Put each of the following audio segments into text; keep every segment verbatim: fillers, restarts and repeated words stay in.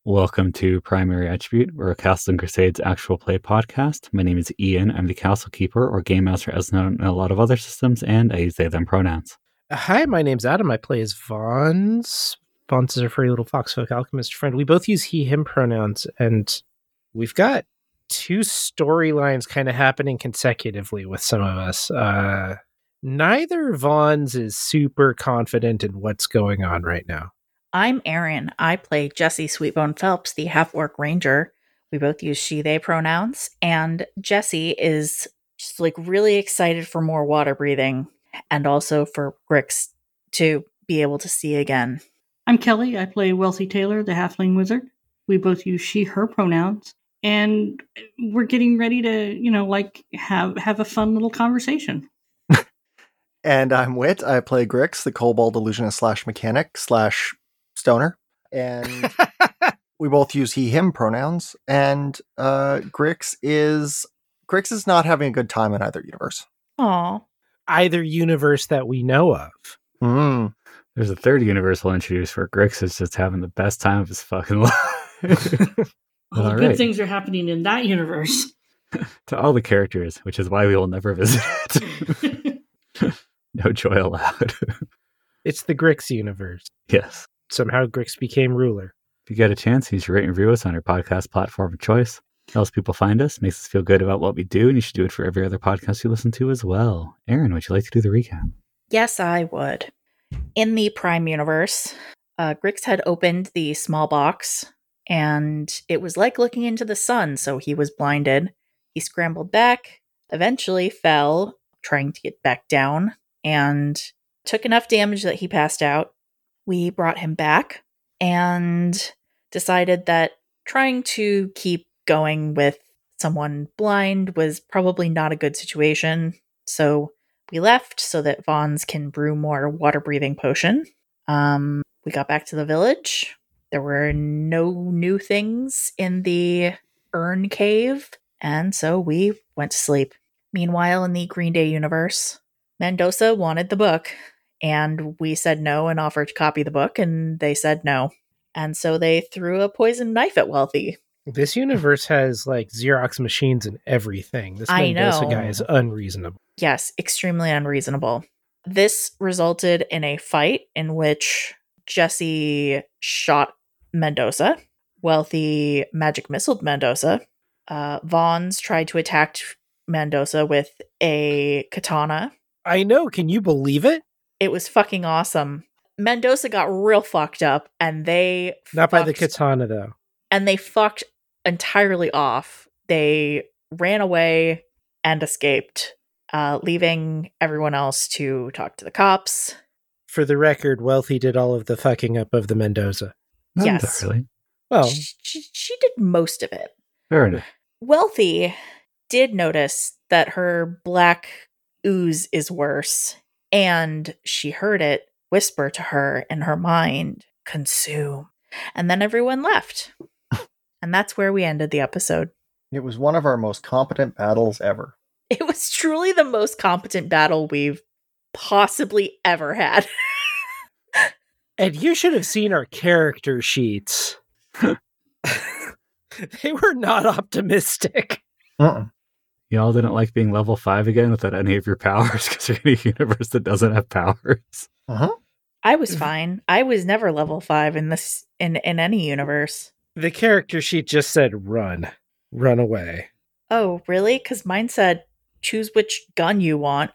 Welcome to Primary Attribute. We're a Castle and Crusades actual play podcast. My name is Ian. I'm the Castle Keeper, or Game Master as known in a lot of other systems, and I use they, them pronouns. Hi, my name's Adam. I play as Vons. Vons is our furry little foxfolk alchemist friend. We both use he, him pronouns, and we've got two storylines kind of happening consecutively with some of us. Uh, neither Vons is super confident in what's going on right now. I'm Erin. I play Jesse Sweetbone Phelps, the half-orc ranger. We both use she, they pronouns. And Jesse is just like really excited for more water breathing and also for Grix to be able to see again. I'm Kelly. I play Wealthy Taylor, the halfling wizard. We both use she, her pronouns. And we're getting ready to, you know, like have, have a fun little conversation. And I'm Wit. I play Grix, the kobold illusionist slash mechanic slash stoner, and we both use he him pronouns, and uh Grix is Grix is not having a good time in either universe. Aw. Either universe that we know of. Mm. There's a third universe we'll introduce where Grix is just having the best time of his fucking life. All the All good right. things are happening in that universe. To all the characters, which is why we will never visit it. No joy allowed. It's the Grix universe. Yes. Somehow Grix became ruler. If you get a chance, you should rate and review us on your podcast platform of choice. Helps people find us, makes us feel good about what we do, and you should do it for every other podcast you listen to as well. Erin, would you like to do the recap? Yes, I would. In the Prime universe, uh, Grix had opened the small box, and it was like looking into the sun, so he was blinded. He scrambled back, eventually fell, trying to get back down, and took enough damage that he passed out. We brought him back and decided that trying to keep going with someone blind was probably not a good situation. So we left so that Vons can brew more water-breathing potion. Um, we got back to the village. There were no new things in the urn cave, and so we went to sleep. Meanwhile, in the Green Day universe, Mendoza wanted the book. And we said no and offered to copy the book, and they said no. And so they threw a poison knife at Wealthy. This universe has like Xerox machines and everything. This I Mendoza know. guy is unreasonable. Yes, extremely unreasonable. This resulted in a fight in which Jesse shot Mendoza. Wealthy magic missiled Mendoza. Uh, Vons tried to attack Mendoza with a katana. I know. Can you believe it? It was fucking awesome. Mendoza got real fucked up, and they Not by the fucked- katana, though. And they fucked entirely off. They ran away and escaped, uh, leaving everyone else to talk to the cops. For the record, Wealthy did all of the fucking up of the Mendoza. Not Yes. entirely. Well, She, she, she did most of it. Fair enough. Wealthy did notice that her black ooze is worse, and she heard it whisper to her in her mind, consume. And then everyone left. And that's where we ended the episode. It was one of our most competent battles ever. It was truly the most competent battle we've possibly ever had. and you should have seen our character sheets. They were not optimistic. Uh-uh. Y'all didn't like being level five again without any of your powers because you're in a universe that doesn't have powers. Uh-huh. I was fine. I was never level five in this in, in any universe. The character sheet just said run. Run away. Oh, really? Because mine said choose which gun you want.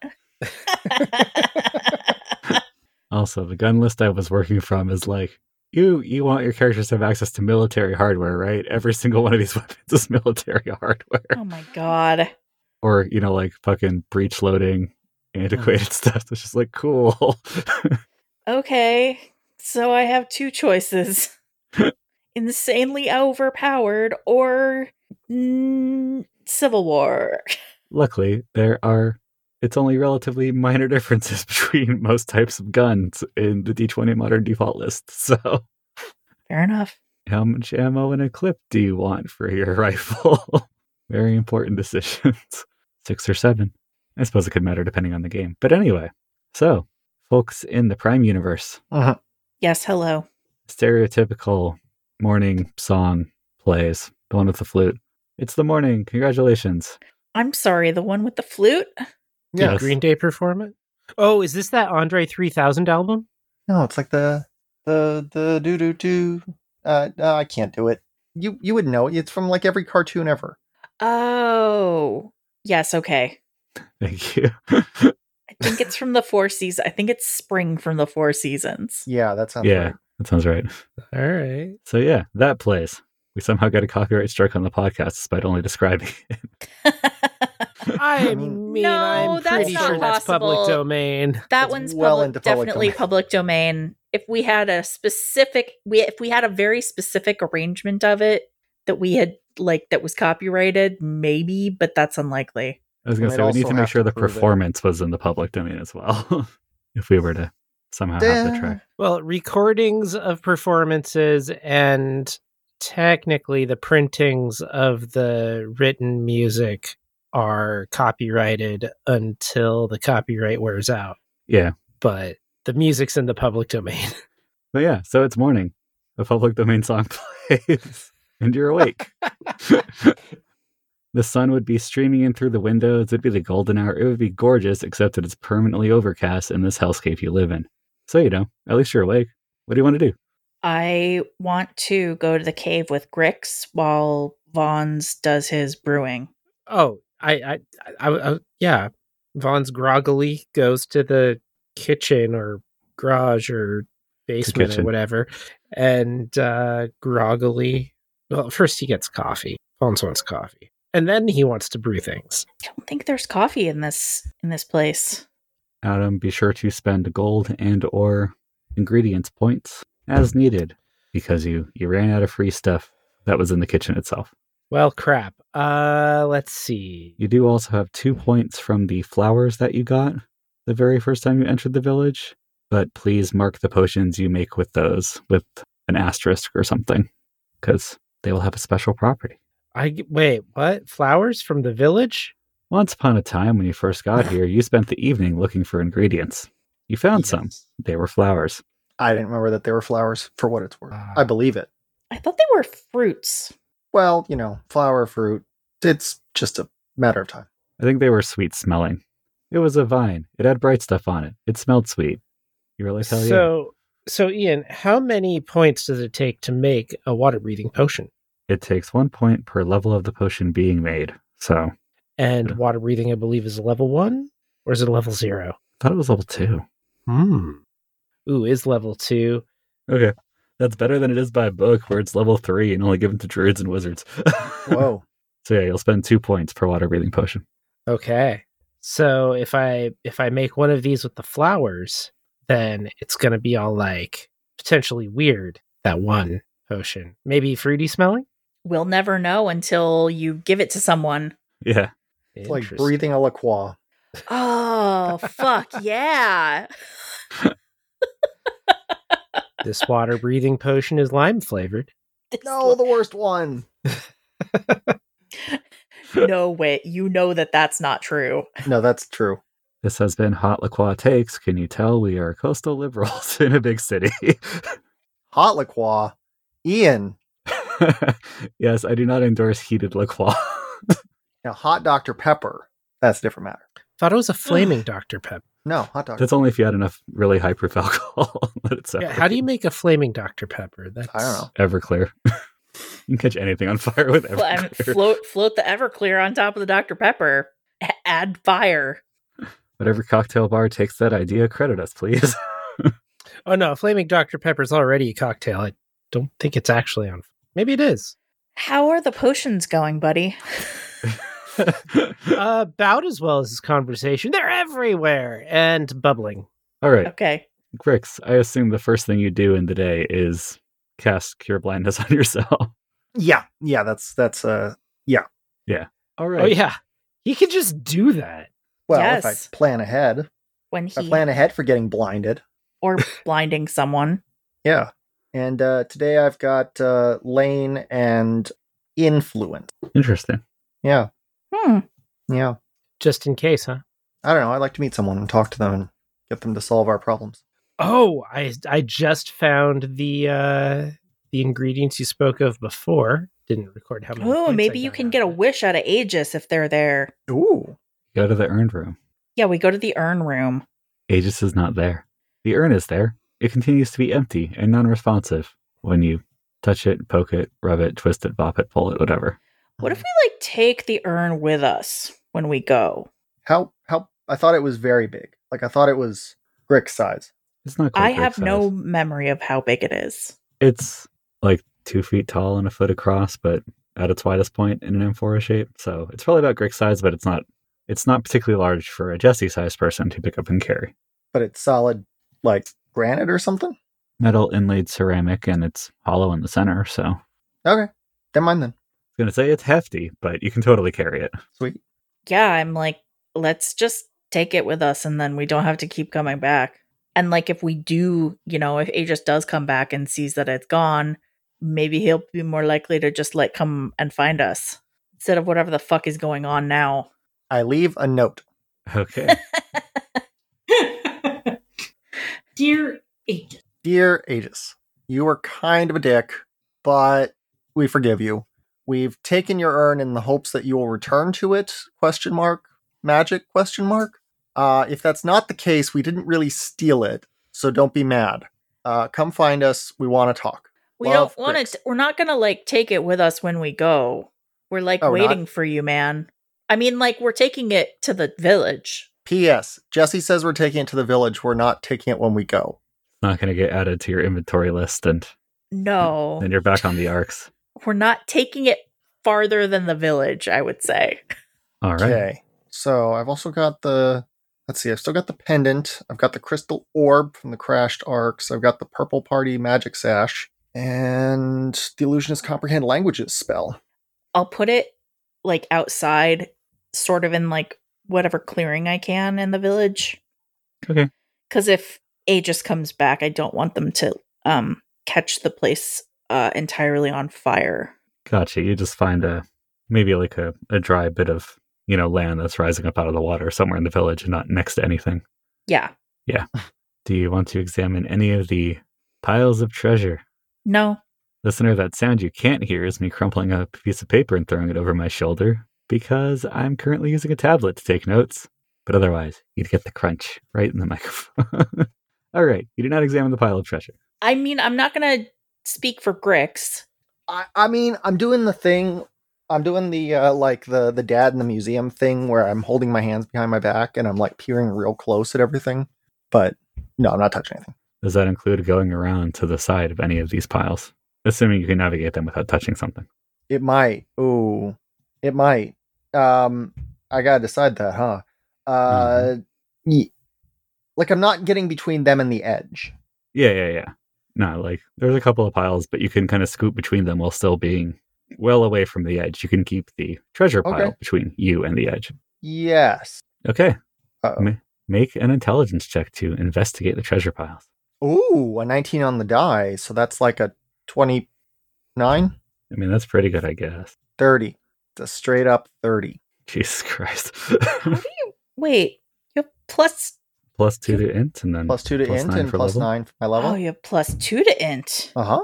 Also, the gun list I was working from is like, you you want your characters to have access to military hardware, right? Every single one of these weapons is military hardware. Oh my god. Or, you know, like fucking breech loading, antiquated stuff. It's just like, cool. Okay, so I have two choices. Insanely overpowered or mm, Civil War. Luckily, there are, it's only relatively minor differences between most types of guns in the D twenty modern default list. So, Fair enough. how much ammo in a clip do you want for your rifle? Very important decisions. Six or seven. I suppose it could matter depending on the game. But anyway, so, folks in the Prime universe, Uh-huh. Yes, hello. stereotypical morning song plays, the one with the flute. It's the morning. Congratulations. I'm sorry, the one with the flute? Yeah. Yes. Green Day performance? Oh, is this that Andre three thousand album? No, it's like the the the do do do. Uh, no, I can't do it. You you would know it. It's from like every cartoon ever. Oh. Yes, okay. Thank you. I think it's from the Four Seasons. I think it's Spring from the Four Seasons. Yeah, that sounds yeah, right. that sounds right. All right. So yeah, that plays. We somehow got a copyright strike on the podcast despite only describing it. I mean, mean, no, I'm that's pretty not sure that's public possible. domain. That It's one's well public, into public definitely domain. public domain. If we had a specific, we if we had a very specific arrangement of it that we had like that was copyrighted, maybe, but that's unlikely. I was going We'd to say, we need also to make have sure to the prove it. performance was in the public domain as well. If we were to somehow have the track. Well, recordings of performances and technically the printings of the written music are copyrighted until the copyright wears out. Yeah. But the music's in the public domain. But yeah, so it's morning. A public domain song plays, and you're awake. The sun would be streaming in through the windows. It'd be the golden hour. It would be gorgeous, except that it's permanently overcast in this hellscape you live in. So, you know, at least you're awake. What do you want to do? I want to go to the cave with Grix while Vaughn's does his brewing. Oh, I, I, I, I, I yeah. Vaughn's groggily goes to the kitchen or garage or basement or kitchen. whatever, and uh, groggily. Well, first he gets coffee. Vaughn's wants coffee, and then he wants to brew things. I don't think there's coffee in this in this place. Adam, be sure to spend gold and or ingredients points as needed because you, you ran out of free stuff that was in the kitchen itself. Well, crap. Uh, let's see. You do also have two points from the flowers that you got the very first time you entered the village, but please mark the potions you make with those with an asterisk or something because they will have a special property. I wait. What flowers from the village? Once upon a time, when you first got here, you spent the evening looking for ingredients. You found some. Yes. They were flowers. I didn't remember that they were flowers. For what it's worth, Ah. I believe it. I thought they were fruits. Well, you know, flower, fruit. It's just a matter of time. I think they were sweet smelling. It was a vine. It had bright stuff on it. It smelled sweet. You were like, hell yeah. So, so Ian, how many points does it take to make a water breathing potion? It takes one point per level of the potion being made. So And Yeah. water breathing, I believe, is a level one, or is it a level zero? I thought it was level two. Hmm. Ooh, is level two. Okay. That's better than it is by book where it's level three and only given to druids and wizards. Whoa. So yeah, you'll spend two points per water breathing potion. Okay. So if I if I make one of these with the flowers, then it's gonna be all like potentially weird. That one potion, maybe fruity smelling. We'll never know until you give it to someone. Yeah. It's like Interesting. breathing a La Croix. Oh, fuck yeah. This water breathing potion is lime flavored. No, the worst one. No way. You know that that's not true. No, that's true. This has been Hot La Croix Takes. Can you tell we are coastal liberals in a big city? Hot La Croix. Ian. Yes, I do not endorse heated La Croix. Now, hot Doctor Pepper. That's a different matter. Thought it was a flaming Doctor Pepper. No, hot Doctor That's only if you had enough really high proof alcohol. Let it Yeah, separate. how do you make a flaming Doctor Pepper? That's I don't know. Everclear. You can catch anything on fire with Flo- I mean, Everclear. float, float the Everclear on top of the Doctor Pepper. A- add fire. Whatever cocktail bar takes that idea, credit us, please. Oh no, flaming Doctor Pepper is already a cocktail. I don't think it's actually on. Maybe it is. How are the potions going, buddy? Uh, about as well as this conversation. They're everywhere and bubbling. All right, Okay. Grix, I assume the first thing you do in the day is cast Cure Blindness on yourself. Yeah, yeah, that's that's uh All right. Oh yeah, he can just do that. well, Yes. if I plan ahead. When If I he plan ahead for getting blinded. or blinding someone. Yeah. And uh today I've got uh Lane and Influence. Interesting. Yeah. Hmm. Yeah. Just in case, huh? I don't know. I'd like to meet someone and talk to them and get them to solve our problems. Oh, I I just found the uh the ingredients you spoke of before. Didn't record how many. Oh, points maybe I you got can out get a of it. wish out of Aegis if they're there. Ooh. Go to the urn room. Yeah, we go to the urn room. Aegis is not there. The urn is there. It continues to be empty and non-responsive when you touch it, poke it, rub it, twist it, bop it, pull it, whatever. What if we like take the urn with us when we go? How how I thought it was very big. Like I thought it was Grick's size. It's not quite I Rick have size. no memory of how big it is. It's like two feet tall and a foot across, but at its widest point in an amphora shape. So it's probably about Grick size, but it's not it's not particularly large for a Jesse-sized person to pick up and carry. But it's solid like granite or something? Metal inlaid ceramic, and it's hollow in the center, so I was Okay. Never mind then. going to say it's hefty, but you can totally carry it. Sweet. Yeah, I'm like, let's just take it with us and then we don't have to keep coming back. And like if we do, you know, if Aegis does come back and sees that it's gone, maybe he'll be more likely to just like come and find us instead of whatever the fuck is going on now. I leave a note. Okay. Dear Aegis, Dear Aegis, you were kind of a dick, but we forgive you. We've taken your urn in the hopes that you will return to it, question mark, magic, question mark. Uh, if that's not the case, we didn't really steal it, so don't be mad. Uh, come find us. We want to talk. We Love, don't want Grix. it. We're not going to like take it with us when we go. We're like Oh, waiting not- for you, man. I mean, like we're taking it to the village. P S. Jesse says we're taking it to the village. We're not taking it when we go. Not going to get added to your inventory list, and No, then you're back on the arcs. we're not taking it farther than the village, I would say. All right. Okay. So I've also got the, let's see, I've still got the pendant. I've got the crystal orb from the crashed arcs. I've got the purple party magic sash and the illusionist comprehend languages spell. I'll put it like outside, sort of in like whatever clearing I can in the village. Okay. Because if Aegis comes back, I don't want them to um catch the place uh entirely on fire. Gotcha. You just find a maybe like a, a dry bit of, you know, land that's rising up out of the water somewhere in the village and not next to anything. Yeah. Do you want to examine any of the piles of treasure? No. Listener, that sound you can't hear is me crumpling up a piece of paper and throwing it over my shoulder because I'm currently using a tablet to take notes. But otherwise, you'd get the crunch right in the microphone. All right. You did not examine the pile of treasure. I mean, I'm not gonna speak for Grix. I, I mean, I'm doing the thing. I'm doing the, uh, like, the, the dad in the museum thing where I'm holding my hands behind my back and I'm, like, peering real close at everything. But, no, I'm not touching anything. Does that include going around to the side of any of these piles? Assuming you can navigate them without touching something. It might. Ooh. It might. Um, I gotta decide that, huh? Uh, ye- like, I'm not getting between them and the edge. Yeah, yeah, yeah. No, like, there's a couple of piles, but you can kind of scoot between them while still being well away from the edge. You can keep the treasure pile Okay. between you and the edge. Yes. Okay. Uh-oh. Ma- make an intelligence check to investigate the treasure piles. Ooh, a nineteen on the die, so that's like a twenty-nine? I mean, that's pretty good, I guess. thirty. It's a straight up thirty. Jesus Christ. How do you wait? You have plus Plus two to int, and then Plus two to plus int nine and for plus level? nine for my level. Oh, you have plus two to int. Uh-huh.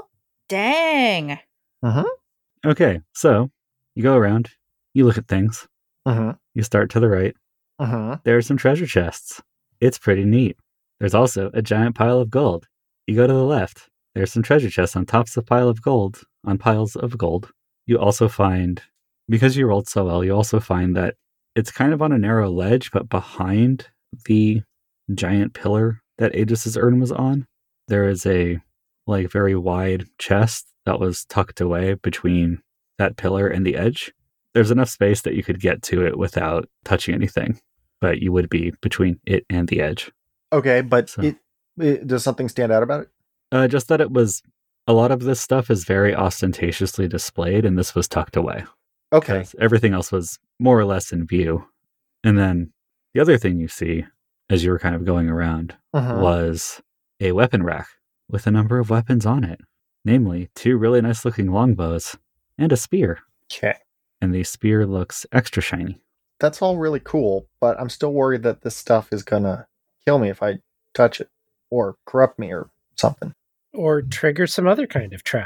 Dang. Mm-hmm. Okay, so you go around, you look at things, Mm-hmm. you start to the right. Mm-hmm. There are some treasure chests. It's pretty neat. There's also a giant pile of gold. You go to the left. There's some treasure chests on tops of pile of gold, on piles of gold. You also find, because you rolled so well, you also find that it's kind of on a narrow ledge, but behind the giant pillar that Aegis's urn was on, there is a like very wide chest that was tucked away between that pillar and the edge. There's enough space that you could get to it without touching anything, but you would be between it and the edge. Okay, but So- it, it does something stand out about it? Uh, just that it was, a lot of this stuff is very ostentatiously displayed, and this was tucked away. Okay. 'Cause everything else was more or less in view. And then the other thing you see as you were kind of going around Mhm. was a weapon rack with a number of weapons on it, namely two really nice looking longbows and a spear. Okay. And the spear looks extra shiny. That's all really cool, but I'm still worried that this stuff is gonna kill me if I touch it or corrupt me or something. Or trigger some other kind of trap.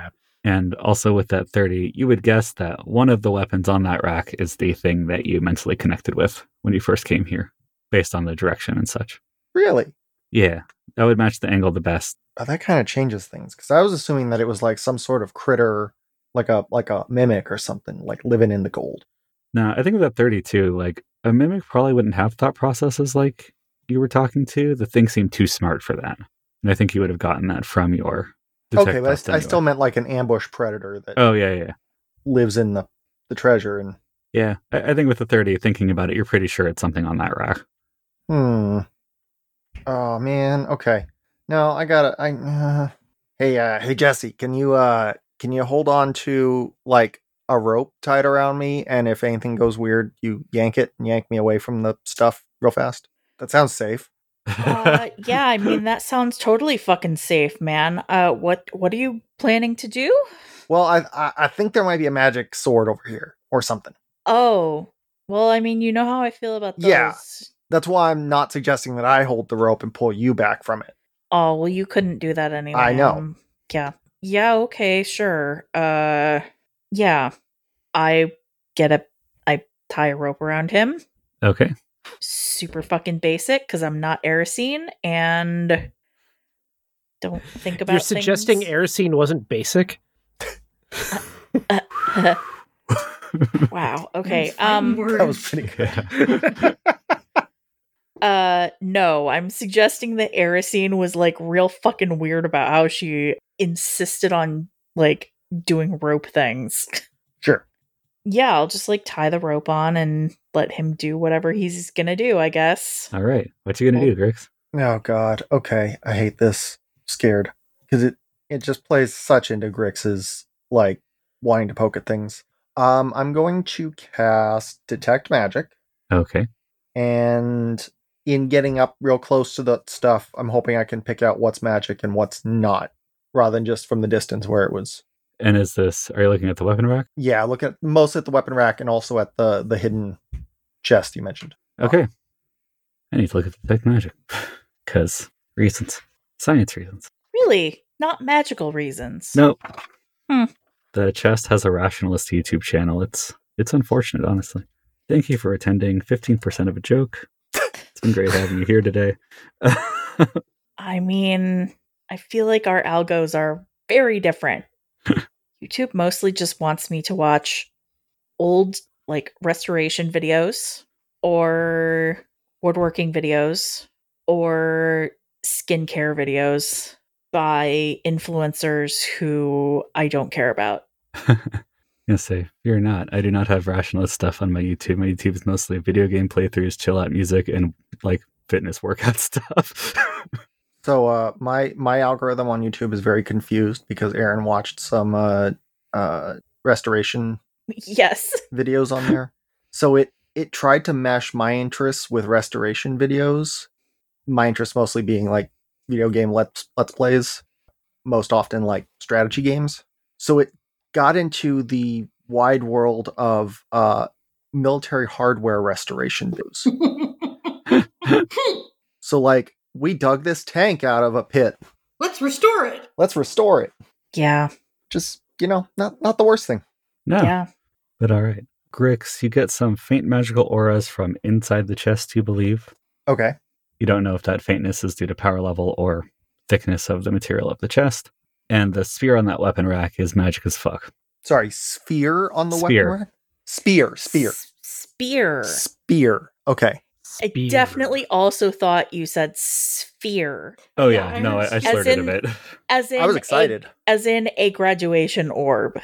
And also with that thirty, you would guess that one of the weapons on that rack is the thing that you mentally connected with when you first came here, based on the direction and such. Really? Yeah, that would match the angle the best. Oh, that kind of changes things, because I was assuming that it was like some sort of critter, like a like a mimic or something, like living in the gold. Now, I think with that thirty-two, like, a mimic probably wouldn't have thought processes like you were talking to. The thing seemed too smart for that. And I think you would have gotten that from your detect Okay, but I, test st- I anyway. still meant like an ambush predator that Oh, yeah, yeah. lives in the, the treasure. And Yeah, I, I think with the thirty, thinking about it, you're pretty sure it's something on that rack. Hmm. Oh, man. Okay. No, I gotta... I, uh... Hey, uh, hey, Jesse, can you, uh, can you hold on to, like, a rope tied around me, and if anything goes weird, you yank it and yank me away from the stuff real fast? That sounds safe. Uh, yeah, I mean, that sounds totally fucking safe, man. Uh, what what are you planning to do? Well, I, I I think there might be a magic sword over here or something. Oh, well, I mean, you know how I feel about those. Yeah. That's why I'm not suggesting that I hold the rope and pull you back from it. Oh, well, you couldn't do that anyway. I know. Um, yeah. Yeah, okay, sure. Uh, yeah. I get a, I tie a rope around him. Okay. Super fucking basic, because I'm not Erisine, and don't think about You're suggesting things. Erisine wasn't basic? Wow, okay. Those fighting Um, words. That was pretty good. Uh, no, I'm suggesting that Erisine was like real fucking weird about how she insisted on like doing rope things. Sure. Yeah, I'll just like tie the rope on and let him do whatever he's gonna do, I guess. All right. What you gonna do, Grix? Oh, God. Okay. I hate this. Scared. Because it, it just plays such into Grix's, like, wanting to poke at things. Um, I'm going to cast Detect Magic. Okay. And in getting up real close to the stuff, I'm hoping I can pick out what's magic and what's not, rather than just from the distance where it was. And is this, are you looking at the weapon rack? Yeah, look at most at the weapon rack and also at the, the hidden chest you mentioned. Okay. I need to look at the detect magic. Because reasons. Science reasons. Really? Not magical reasons. Nope. Hmm. The chest has a rationalist YouTube channel. It's it's unfortunate, honestly. Thank you for attending. fifteen percent of a joke. It's been great having you here today. I mean, I feel like our algos are very different. YouTube mostly just wants me to watch old, like, restoration videos or woodworking videos or skincare videos by influencers who I don't care about. I'm gonna say, fear not. I do not have rationalist stuff on my YouTube. My YouTube is mostly video game playthroughs, chill out music, and like fitness workout stuff. So uh, my my algorithm on YouTube is very confused because Aaron watched some uh, uh, restoration Yes. videos on there. So it it tried to mesh my interests with restoration videos. My interests mostly being like video game let's let's plays, most often like strategy games. So it got into the wide world of uh, military hardware restoration videos. So like, we dug this tank out of a pit. Let's restore it. Let's restore it. Yeah. Just, you know, not not the worst thing. No, Yeah. but all right. Grix, you get some faint magical auras from inside the chest, you believe. Okay. You don't know if that faintness is due to power level or thickness of the material of the chest. And the sphere on that weapon rack is magic as fuck. Sorry, sphere on the Spear. weapon rack? Spear, spear. S- spear. Spear. Okay. I Spear. definitely also thought you said sphere. Oh Yeah, yeah, I no, I, I heard- slurred As it a in- bit. As in I was a- excited. as in a graduation orb.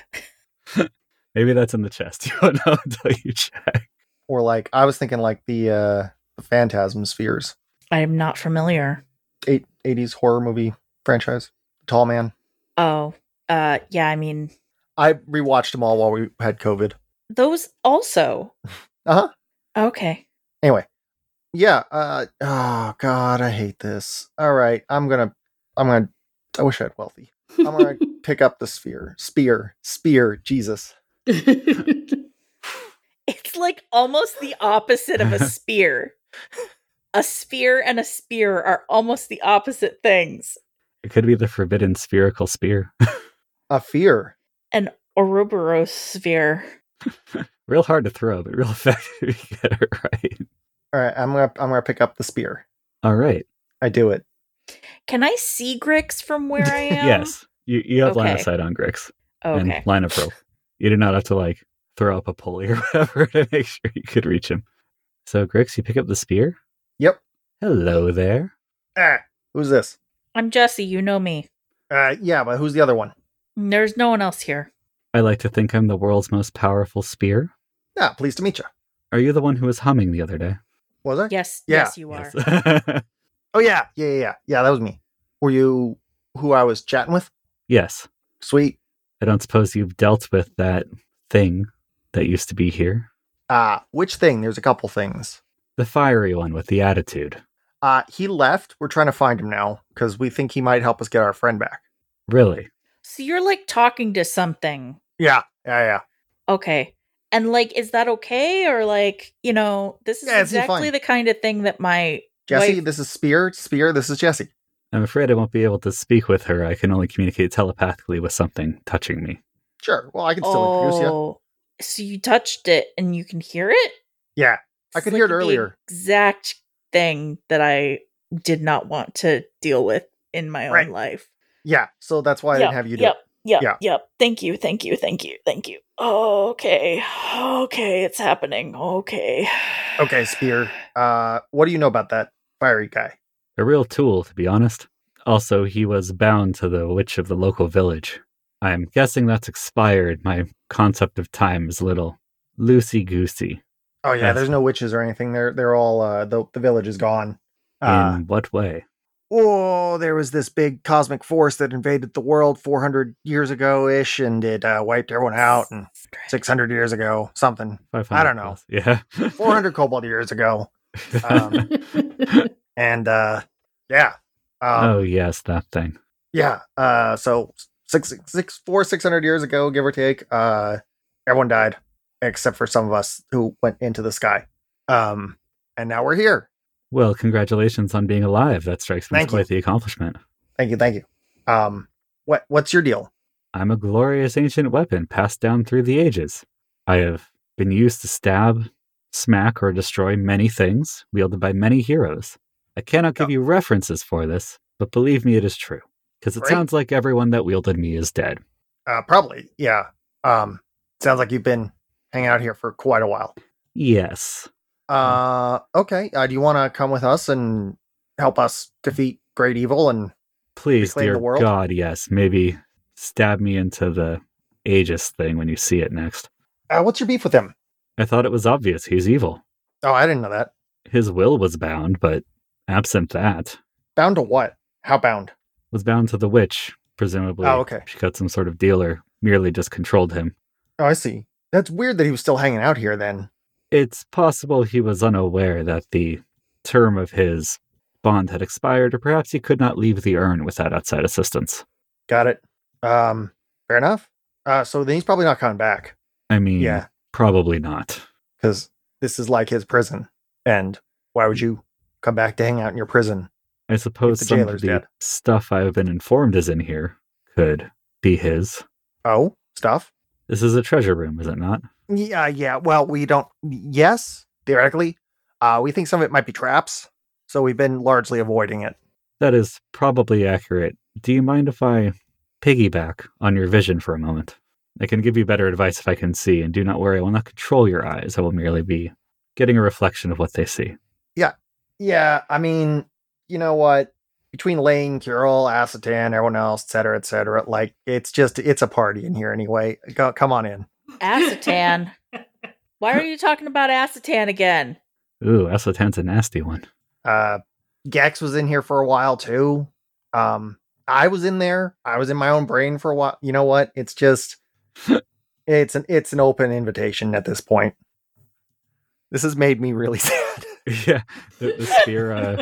Maybe that's in the chest. You don't know until you check. Or like, I was thinking like the uh, the Phantasm spheres. I am not familiar. Eight, eighties horror movie franchise. Tall Man. Oh. Uh yeah, I mean I rewatched them all while we had COVID. those also. Uh-huh. Okay. Anyway. Yeah. Uh, oh, God, I hate this. All right. I'm going to, I'm going to, I wish I had wealthy. I'm going to pick up the sphere. Spear. Spear. Jesus. It's like almost the opposite of a spear. A sphere and a spear are almost the opposite things. It could be the forbidden spherical spear. A fear. An Ouroboros sphere. Real hard to throw, but real effective if you get it right. All right, I'm gonna I'm gonna pick up the spear. All right. I do it. Can I see Grix from where I am? Yes. You you have line of Okay. sight on Grix. Okay. And line of rope. You do not have to like throw up a pulley or whatever to make sure you could reach him. So Grix, you pick up the spear? Yep. Hello there. Ah, who's this? I'm Jesse. You know me. Uh, yeah, but who's the other one? There's no one else here. I like to think I'm the world's most powerful spear. Ah, pleased to meet you. Are you the one who was humming the other day? Was I? Yes. Yeah. Yes, you are. Yes. Oh yeah, yeah, yeah, yeah. Yeah, that was me. Were you who I was chatting with? Yes. Sweet. I don't suppose you've dealt with that thing that used to be here? Uh, which thing? There's a couple things. The fiery one with the attitude. Uh, he left. We're trying to find him now because we think he might help us get our friend back. Really? So you're like talking to something. Yeah, yeah, yeah. Okay. And like, is that okay? Or like, you know, this is Yeah, it seems exactly fine. the kind of thing that my Jesse, wife- this is Spear. Spear, this is Jesse. I'm afraid I won't be able to speak with her. I can only communicate telepathically with something touching me. Sure. Well, I can still introduce you. Oh, so you touched it and you can hear it? Yeah, I It's could hear it the earlier. Exact thing that I did not want to deal with in my own Right. life. Yeah. So that's why I Yep, didn't have you do yep, it. Yep, Yeah. yep. Thank you, thank you, thank you, thank you. Okay, okay, it's happening. Okay. Okay, Spear. Uh, what do you know about that fiery guy? A real tool, to be honest. Also, he was bound to the witch of the local village. I'm guessing that's expired. My concept of time is a little loosey-goosey. Oh yeah, Yes. there's no witches or anything. They're they're all uh, the the village is gone. Uh, In what way? oh, there was this big cosmic force that invaded the world four hundred years ago ish, and it uh, wiped everyone out. And six hundred years ago, something. five I hundred don't know. plus. Yeah. four hundred kobold years ago, um, and uh, yeah, um, oh, yes, that thing. yeah. Uh, so six six four six hundred years ago, give or take, uh, everyone died except for some of us who went into the sky. Um, and now we're here. Well, congratulations on being alive. That strikes me as Thank quite you. the accomplishment. Thank you, thank you. Um, what what's your deal? I'm a glorious ancient weapon passed down through the ages. I have been used to stab, smack, or destroy many things, wielded by many heroes. I cannot give Oh. you references for this, but believe me, it is true. Because it Great. sounds like everyone that wielded me is dead. Uh, probably, yeah. Um, sounds like you've been hanging out here for quite a while. Yes. Uh, okay. Uh, do you want to come with us and help us defeat great evil? And Please, Reclaim dear the world? God, yes. Maybe stab me into the Aegis thing when you see it next. uh, what's your beef with him? I thought it was obvious. He's evil. Oh, I didn't know that. His will was bound, but absent that, Bound to what? How bound? was bound to the witch. Presumably, Oh, okay. she got some sort of deal or merely just controlled him. Oh, I see. That's weird that he was still hanging out here then. It's possible he was unaware that the term of his bond had expired, or perhaps he could not leave the urn without outside assistance. Got it. Um, fair enough. Uh, so then he's probably not coming back. I mean, Yeah. probably not. Because this is like his prison. And why would you come back to hang out in your prison? I suppose the some of jailer's the dead. stuff I've been informed is in here could be his. Oh, stuff? This is a treasure room, is it not? Yeah, yeah. Well, we don't. Yes, theoretically. Uh, we think some of it might be traps. So we've been largely avoiding it. That is probably accurate. Do you mind if I piggyback on your vision for a moment? I can give you better advice if I can see, and do not worry, I will not control your eyes. I will merely be getting a reflection of what they see. Yeah, I mean, you know what? Between Lane, Curl, Acetan, everyone else, et cetera, et cetera, like, it's just, it's a party in here anyway. Go, come on in. Acetan. Why are you talking about Acetan again? Ooh, Acetan's a nasty one. Uh, Gex was in here for a while too. Um, I was in there. I was in my own brain for a while. You know what? It's just, it's an, it's an open invitation at this point. This has made me really sad. Yeah, the, the spear, uh,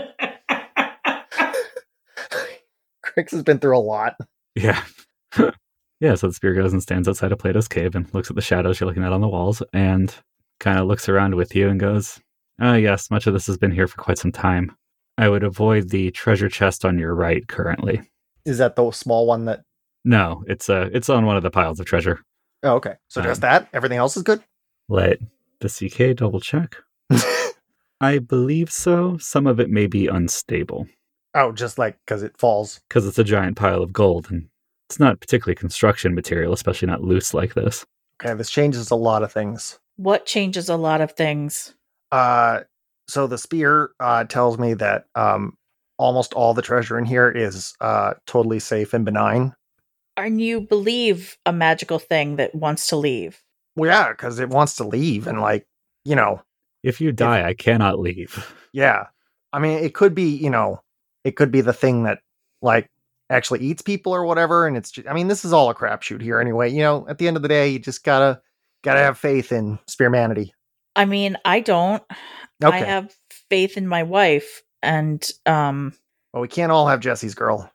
Crix has been through a lot. yeah. Yeah, so the spear goes and stands outside of Plato's cave and looks at the shadows you're looking at on the walls and kind of looks around with you and goes, oh, yes, much of this has been here for quite some time. I would avoid the treasure chest on your right currently. Is that the small one that No, it's uh, it's on one of the piles of treasure. Oh, okay. So just Um, that? Everything else is good? Let the C K double check. I believe so. Some of it may be unstable Oh, just like because it falls. because it's a giant pile of gold, and it's not particularly construction material, especially not loose like this. Okay, this changes a lot of things. What changes a lot of things? Uh, so the spear uh, tells me that um, almost all the treasure in here is uh, totally safe and benign. And you believe a magical thing that wants to leave. Well, yeah, because it wants to leave, and like, you know, If you die, I cannot leave. yeah. I mean, it could be, you know, it could be the thing that like actually eats people or whatever. And it's, just, I mean, this is all a crapshoot here anyway. You know, at the end of the day, you just gotta gotta have faith in spearmanity. I mean, I don't. Okay. I have faith in my wife, and um, Well, we can't all have Jesse's girl.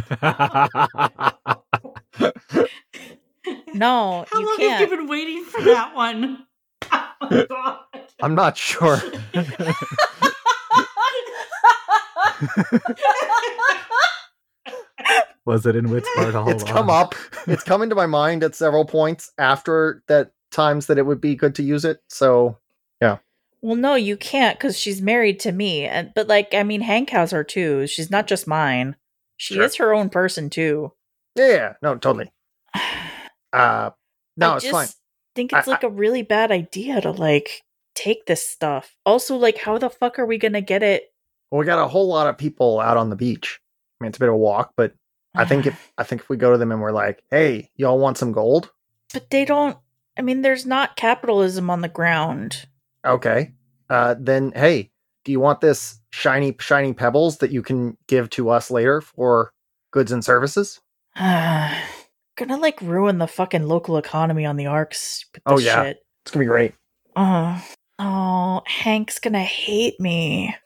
no, How you long can't. have you been waiting for that one? Oh, God. I'm not sure. Was it in Wit's Bar all It's come along? up. It's come into my mind at several points after that times that it would be good to use it. So Well, no, you can't because she's married to me. And but like, I mean, Hank has her too. She's not just mine. She Sure. is her own person too. yeah, yeah, no, totally. Uh, no, I it's just fine. think it's I- like a really bad idea to like take this stuff. Also, like, how the fuck are we gonna get it? Well, we got a whole lot of people out on the beach. I mean, it's a bit of a walk, but I think if I think if we go to them and we're like, "Hey, y'all want some gold?" But they don't. I mean, there's not capitalism on the ground. Okay. Uh, then, hey, do you want this shiny, shiny pebbles that you can give to us later for goods and services? Gonna like ruin the fucking local economy on the arcs. With Oh, this yeah. shit. It's gonna be great. Oh, oh, Hank's gonna hate me.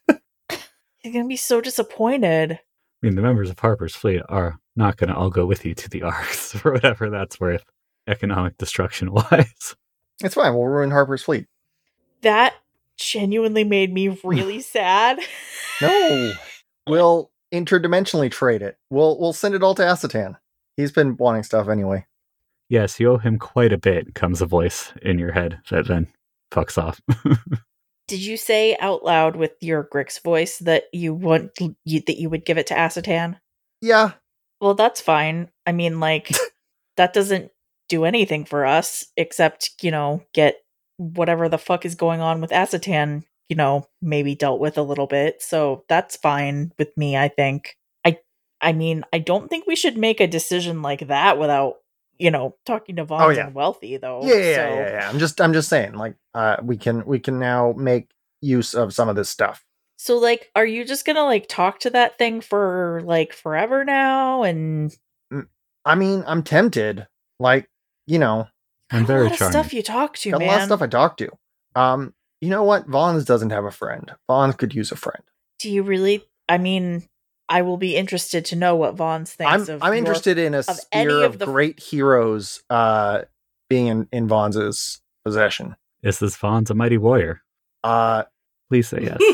He's gonna be so disappointed. I mean, the members of Harper's Fleet are not going to all go with you to the Arks for whatever that's worth, economic destruction wise. It's fine. We'll ruin Harper's Fleet. That genuinely made me really sad. No, we'll interdimensionally trade it. We'll we'll send it all to Acetan. He's been wanting stuff anyway. Yes, you owe him quite a bit, comes a voice in your head that then fucks off. Did you say out loud with your Grix voice that you want you, that you would give it to Acetan? Yeah, Well, that's fine. I mean, like, that doesn't do anything for us except, you know, get whatever the fuck is going on with Acetan, you know, maybe dealt with a little bit. So that's fine with me, I think. I I mean, I don't think we should make a decision like that without, you know, talking to Vons Oh, yeah. and Wealthy, though. yeah, yeah, So- yeah, yeah. I'm just I'm just saying, like, uh, we can we can now make use of some of this stuff. So, like, are you just gonna, like, talk to that thing for, like, forever now? And I mean, I'm tempted. Like, you know, I'm a very lot of charming. stuff you talk to, got man. a lot of stuff I talk to. Um, you know what? Vons doesn't have a friend. Vons could use a friend. Do you really? I mean, I will be interested to know what Vons thinks I'm of I'm your- interested in a of any spear of of the- great heroes uh being in, in Vons's possession. Is this Vaughn's a mighty warrior? Uh Please say yes.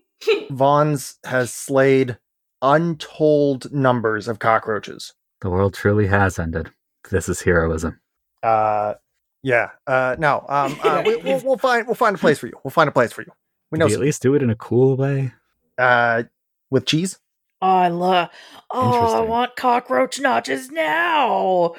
Vons has slayed untold numbers of cockroaches. The world truly has ended. This is heroism. Uh yeah. Uh no. Um uh, we, we'll, we'll find we'll find a place for you. We'll find a place for you. We know Did you at least do it in a cool way? uh with cheese. Oh, I love. Oh, I Interesting. want cockroach notches now.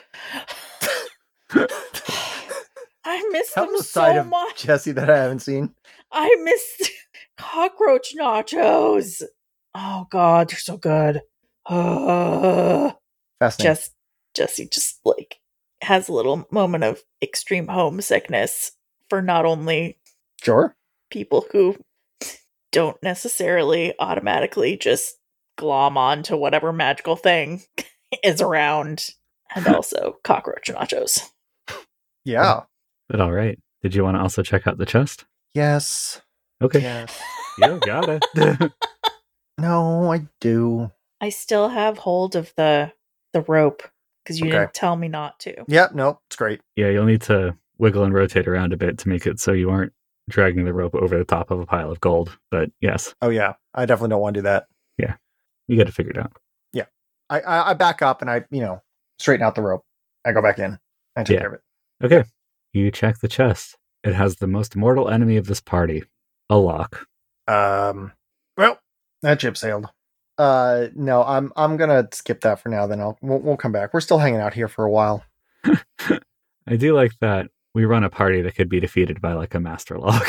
I miss That them was a side so of much. Jesse that I haven't seen. I miss cockroach nachos. Oh God, they're so good. Uh, Fascinating. just Jesse just like has a little moment of extreme homesickness for not only Sure. people who don't necessarily automatically just glom on to whatever magical thing is around, and also cockroach nachos. Yeah. But all right. Did you want to also check out the chest? Yes. Okay. Yes. You got it. No, I do. I still have hold of the the rope because you Okay. didn't tell me not to. Yep, nope, it's great. Yeah, you'll need to wiggle and rotate around a bit to make it so you aren't dragging the rope over the top of a pile of gold. But yes, Oh yeah, I definitely don't want to do that. you get it figured out. I, I I back up and I, you know, straighten out the rope. I go back in. I take Yeah. care of it. Okay. You check the chest. It has the most mortal enemy of this party, a lock. Um, well, that ship sailed. Uh, no, I'm I'm gonna skip that for now. Then I'll we'll, we'll come back. We're still hanging out here for a while. I do like that we run a party that could be defeated by like a master lock.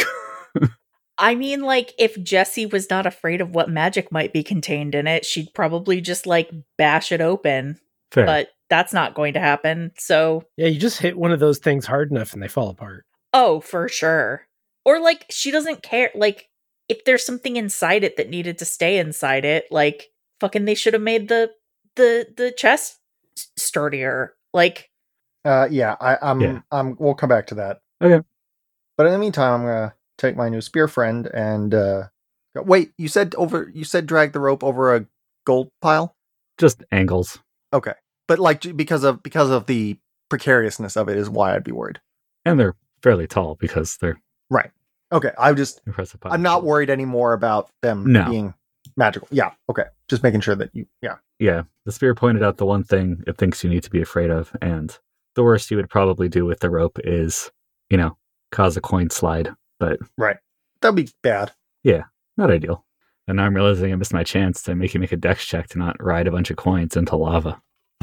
I mean, like, if Jessie was not afraid of what magic might be contained in it, she'd probably just, like, bash it open. Fair. But that's not going to happen, so... Yeah, you just hit one of those things hard enough and they fall apart. Oh, for sure. Or, like, she doesn't care. Like, if there's something inside it that needed to stay inside it, like, fucking they should have made the the the chest s- sturdier. Like... Uh, yeah, I, I'm Yeah. I'm we'll come back to that. Okay. But in the meantime, I'm gonna take my new spear friend and uh, go- wait. You said over. You said drag the rope over a gold pile. Just angles. Okay, but like j- because of because of the precariousness of it is why I'd be worried. And they're fairly tall because they're Right. Okay. I just impressive. I'm not worried anymore about them No. being magical. Yeah. Okay. Just making sure that you. Yeah. Yeah. The spear pointed out the one thing it thinks you need to be afraid of, and the worst you would probably do with the rope is, you know, cause a coin slide. But Right. That'd be bad. not ideal. And now I'm realizing I missed my chance to make you make a dex check to not ride a bunch of coins into lava.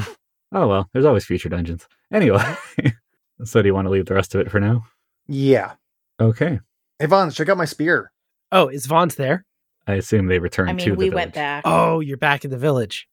Oh well, there's always future dungeons. Anyway, so do you want to leave the rest of it for now? Yeah. Okay. Hey, Vons, check out my spear. Oh, is Vaughn's there? I assume they returned I to mean, the we village. went back. Oh, you're back in the village.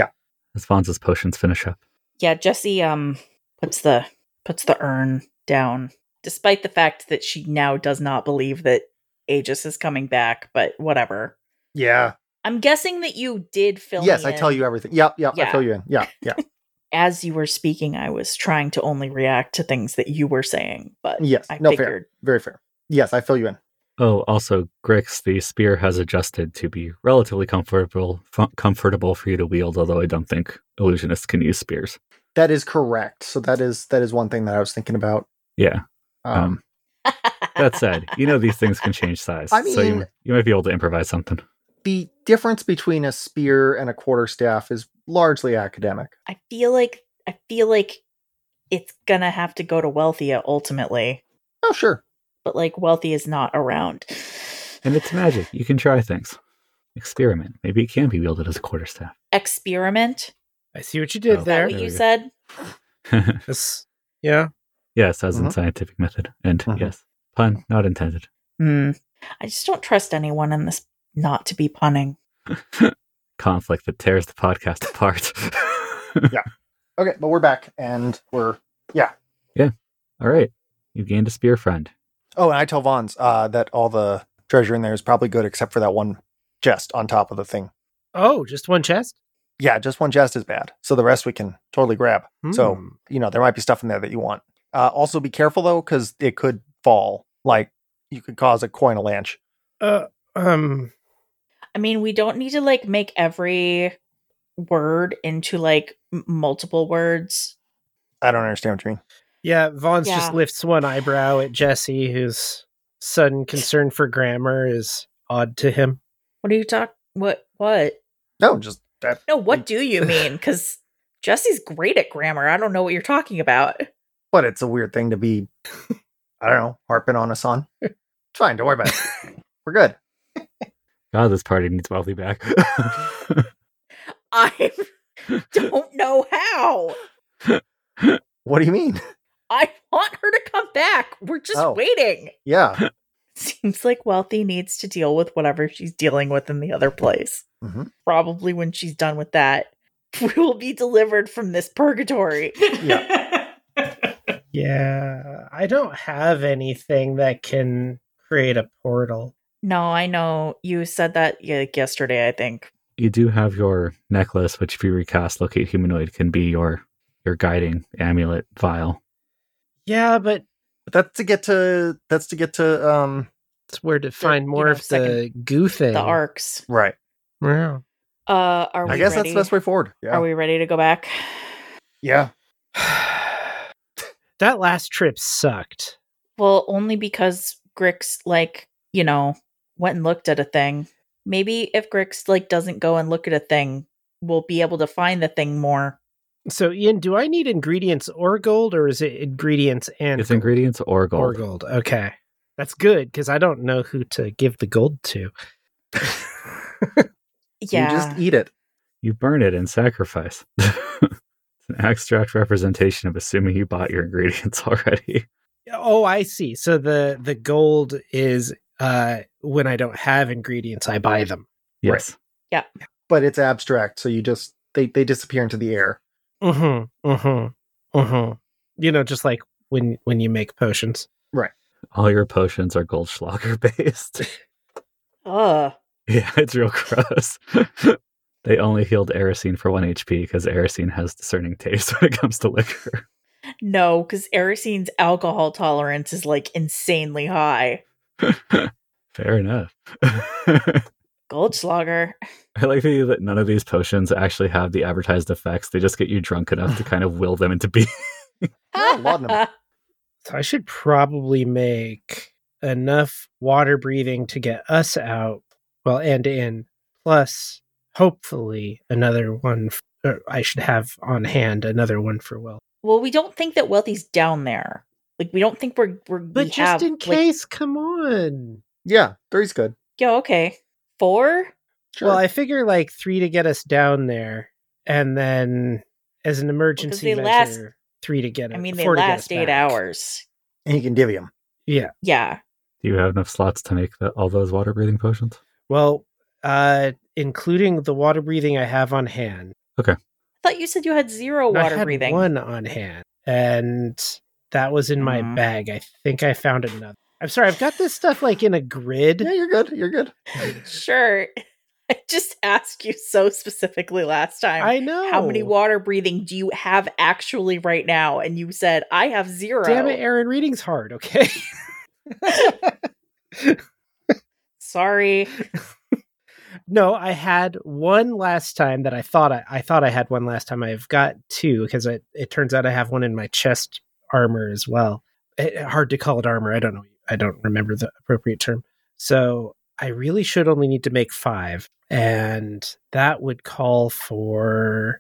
As Vaughn's potions finish up. Yeah, Jessie um puts the puts the urn down, despite the fact that she now does not believe that Aegis is coming back, but whatever. Yeah. I'm guessing that you did fill Yes, me I tell in. you everything. Yep. Yep. I Yeah. fill you in. Yeah. Yeah. As you were speaking, I was trying to only react to things that you were saying, but Yes. I No, figured fair. Very fair. Yes, I fill you in. Oh, also, Grix, the spear has adjusted to be relatively comfortable f- comfortable for you to wield, although I don't think illusionists can use spears. That is correct. So that is that is one thing that I was thinking about. Yeah. Um, Um, that said, you know these things can change size, I so you, mean- you might be able to improvise something. the difference between a spear and a quarterstaff is largely academic. I feel like I feel like it's gonna have to go to Wealthia ultimately, Oh, sure. but like Wealthy is not around. And it's magic. You can try things. Experiment. Maybe it can be wielded as a quarterstaff. Experiment? I see what you did Oh, Is that there. what There you we go. said? This, yeah. Yes, as in Mhm. scientific method. And Mhm. Uh-huh. yes, pun not intended. Hmm. I just don't trust anyone in this not to be punning. Conflict that tears the podcast apart. Okay, but we're back and we're All right. You gained a spear friend. oh, and I tell Vons uh, that all the treasure in there is probably good except for that one chest on top of the thing. Oh, just one chest? Yeah, just one chest is bad. So the rest we can totally grab. So, Hmm. you know, there might be stuff in there that you want. Uh, also be careful though, because it could fall. Like you could cause a coin avalanche. Uh, um, I mean, we don't need to like make every word into like m- multiple words. I don't understand what you mean. yeah, Vaughn's Yeah. just lifts one eyebrow at Jesse, whose sudden concern for grammar is odd to him. What are you talk? What? What? No, just that. No, what do you mean? Because Jesse's great at grammar. I don't know what you're talking about. But it's a weird thing to be, I don't know, harping on us on. It's fine. Don't worry about it. We're good. God, this party needs Wealthy back. I don't know how. What do you mean? I want her to come back. We're just Oh. waiting. Yeah. Seems like Wealthy needs to deal with whatever she's dealing with in the other place. Mhm. Probably when she's done with that, we will be delivered from this purgatory. Yeah, I don't have anything that can create a portal. No, I know. You said that like yesterday, I think. You do have your necklace, which if you recast Locate Humanoid can be your your guiding amulet vial. Yeah, but But that's to get to, that's to get to, um, it's where to find you more know, of the second- goo thing. The arcs. right. Yeah. Uh, are we I guess ready? that's the best way forward. Yeah. Are we ready to go back? Yeah. That last trip sucked. Well, only because Grix, like, you know, went and looked at a thing. Maybe if Grix, like, doesn't go and look at a thing, we'll be able to find the thing more. So, Ian, do I need ingredients or gold, or is it ingredients and It's gold? ingredients or gold. Or gold. Okay. That's good, because I don't know who to give the gold to. Yeah. You just eat it. You burn it in sacrifice. It's an abstract representation of assuming you bought your ingredients already. Oh, I see. So the, the gold is uh, when I don't have ingredients, I buy them. Yes. But it's abstract, so you just they, they disappear into the air. Mm-hmm. Mm-hmm. Mm-hmm. You know, just like when when you make potions. All your potions are Goldschlager based. Ugh. Yeah, it's real gross. They only healed Erisine for one H P because Erisine has discerning taste when it comes to liquor. No, because Erisine's alcohol tolerance is like insanely high. Fair enough. Goldschlager. I like the idea that none of these potions actually have the advertised effects. They just get you drunk enough to kind of will them into being. Yeah, laudanum. So I should probably make enough water breathing to get us out, well, and in, plus hopefully another one. f- Or I should have on hand another one for Will. Well, we don't think that Wealthy's down there. Like, we don't think we're we're. But we just have, in like- case, come on. Yeah, three's good. yeah, okay. Four. Sure. Well, I figure like three to get us down there, and then as an emergency they measure, last- three to get. I mean, they four to get us last eight back. hours. and you can divvy them. Yeah. Yeah. Do you have enough slots to make the, all those water breathing potions? Well, uh, including the water breathing I have on hand. I thought you said you had zero No, I water had breathing. one on hand, and that was in my Mhm. bag. I think I found another. I'm sorry, I've got this stuff like in a grid. Yeah, you're good. You're good. Sure. I just asked you so specifically last time. I know. How many water breathing do you have actually right now? And you said, I have zero. Damn it, Aaron, reading's hard, okay? Sorry. No, I had one last time that I thought I, I thought I had one last time. I've got two because it, it turns out I have one in my chest armor as well. It, hard to call it armor. I don't know. I don't remember the appropriate term. So I really should only need to make five. And that would call for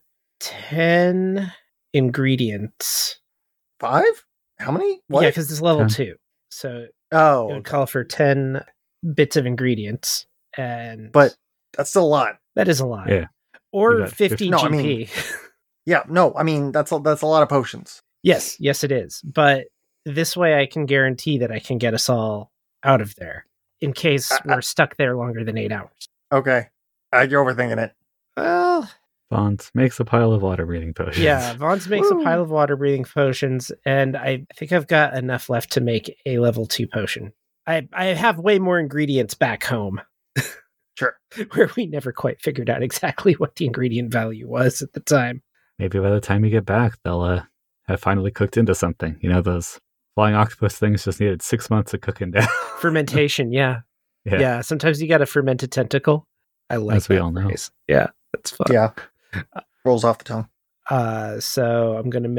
ten ingredients. Five? How many? What? Yeah, because it's level ten. two. So oh, it would okay. call for ten bits of ingredients. And But that's still a lot. that is a lot. Yeah. Or You got fifty fifty. No, I G P. mean- Yeah, no, I mean that's a, that's a lot of potions. Yes, yes, it is. But this way I can guarantee that I can get us all out of there in case Uh, we're stuck there longer than eight hours. Okay, uh, you're overthinking it. Well, Vaughn makes a pile of water breathing potions. yeah, Vaughn's makes a Woo. pile of water breathing potions, and I think I've got enough left to make a level two potion. I, I have way more ingredients back home Sure. where we never quite figured out exactly what the ingredient value was at the time. Maybe by the time you get back, they'll uh, have finally cooked into something. You know, those flying octopus things just needed six months of cooking down. Fermentation, yeah. Yeah. yeah. Sometimes you got a fermented tentacle. I like As we that all know. phrase. Yeah, that's fun. Yeah, rolls off the tongue. Uh, so I'm gonna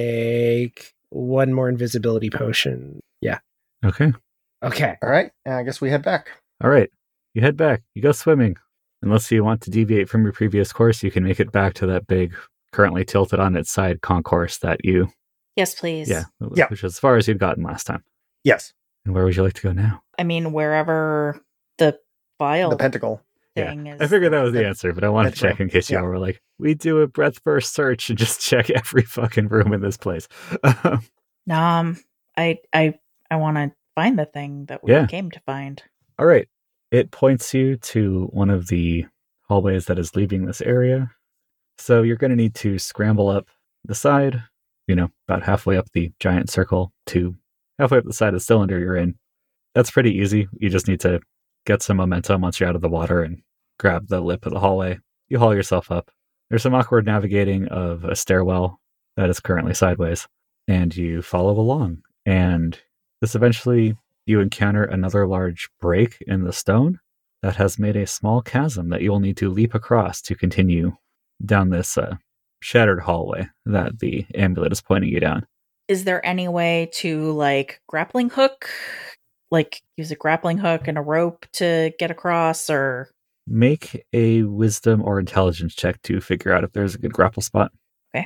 make one more invisibility potion. Yeah. Okay. Okay. All right, and I guess we head back. All right. You head back. You go swimming. Unless you want to deviate from your previous course, you can make it back to that big, currently tilted on its side concourse that you, Yes, please. yeah, Yeah. which is as far as you'd gotten last time. Yes, And where would you like to go now? I mean, wherever the vial the pentacle. thing is. I figured that was the the- answer, but I want to that's check right. in case Yeah. y'all were like, we do a breadth first search and just check every fucking room in this place. Um, Um, I I I want to find the thing that we Yeah. came to find. All right. It points you to one of the hallways that is leaving this area. So you're going to need to scramble up the side, you know, about halfway up the giant circle to halfway up the side of the cylinder you're in. That's pretty easy. You just need to get some momentum once you're out of the water and grab the lip of the hallway. You haul yourself up. There's some awkward navigating of a stairwell that is currently sideways, and you follow along. And this eventually, you encounter another large break in the stone that has made a small chasm that you will need to leap across to continue down this uh, shattered hallway that the amulet is pointing you down. Is there any way to like grappling hook, like use a grappling hook and a rope to get across, or Make a wisdom or intelligence check to figure out if there's a good grapple spot.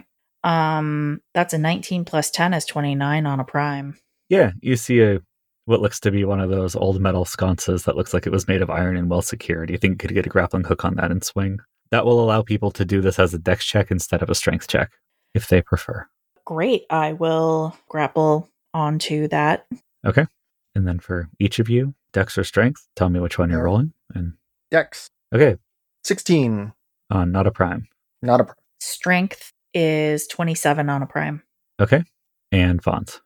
Um, that's a nineteen plus ten is twenty-nine on a prime. Yeah, you see a what looks to be one of those old metal sconces that looks like it was made of iron and well secured. You think you could get a grappling hook on that and swing. That will allow people to do this as a dex check instead of a strength check, if they prefer. Great. I will grapple onto that. Okay. And then for each of you, dex or strength, tell me which one you're Yeah. rolling. And Dex. okay, sixteen. uh, not a prime. Not a. Strength is twenty-seven on a prime. Okay. And Vons.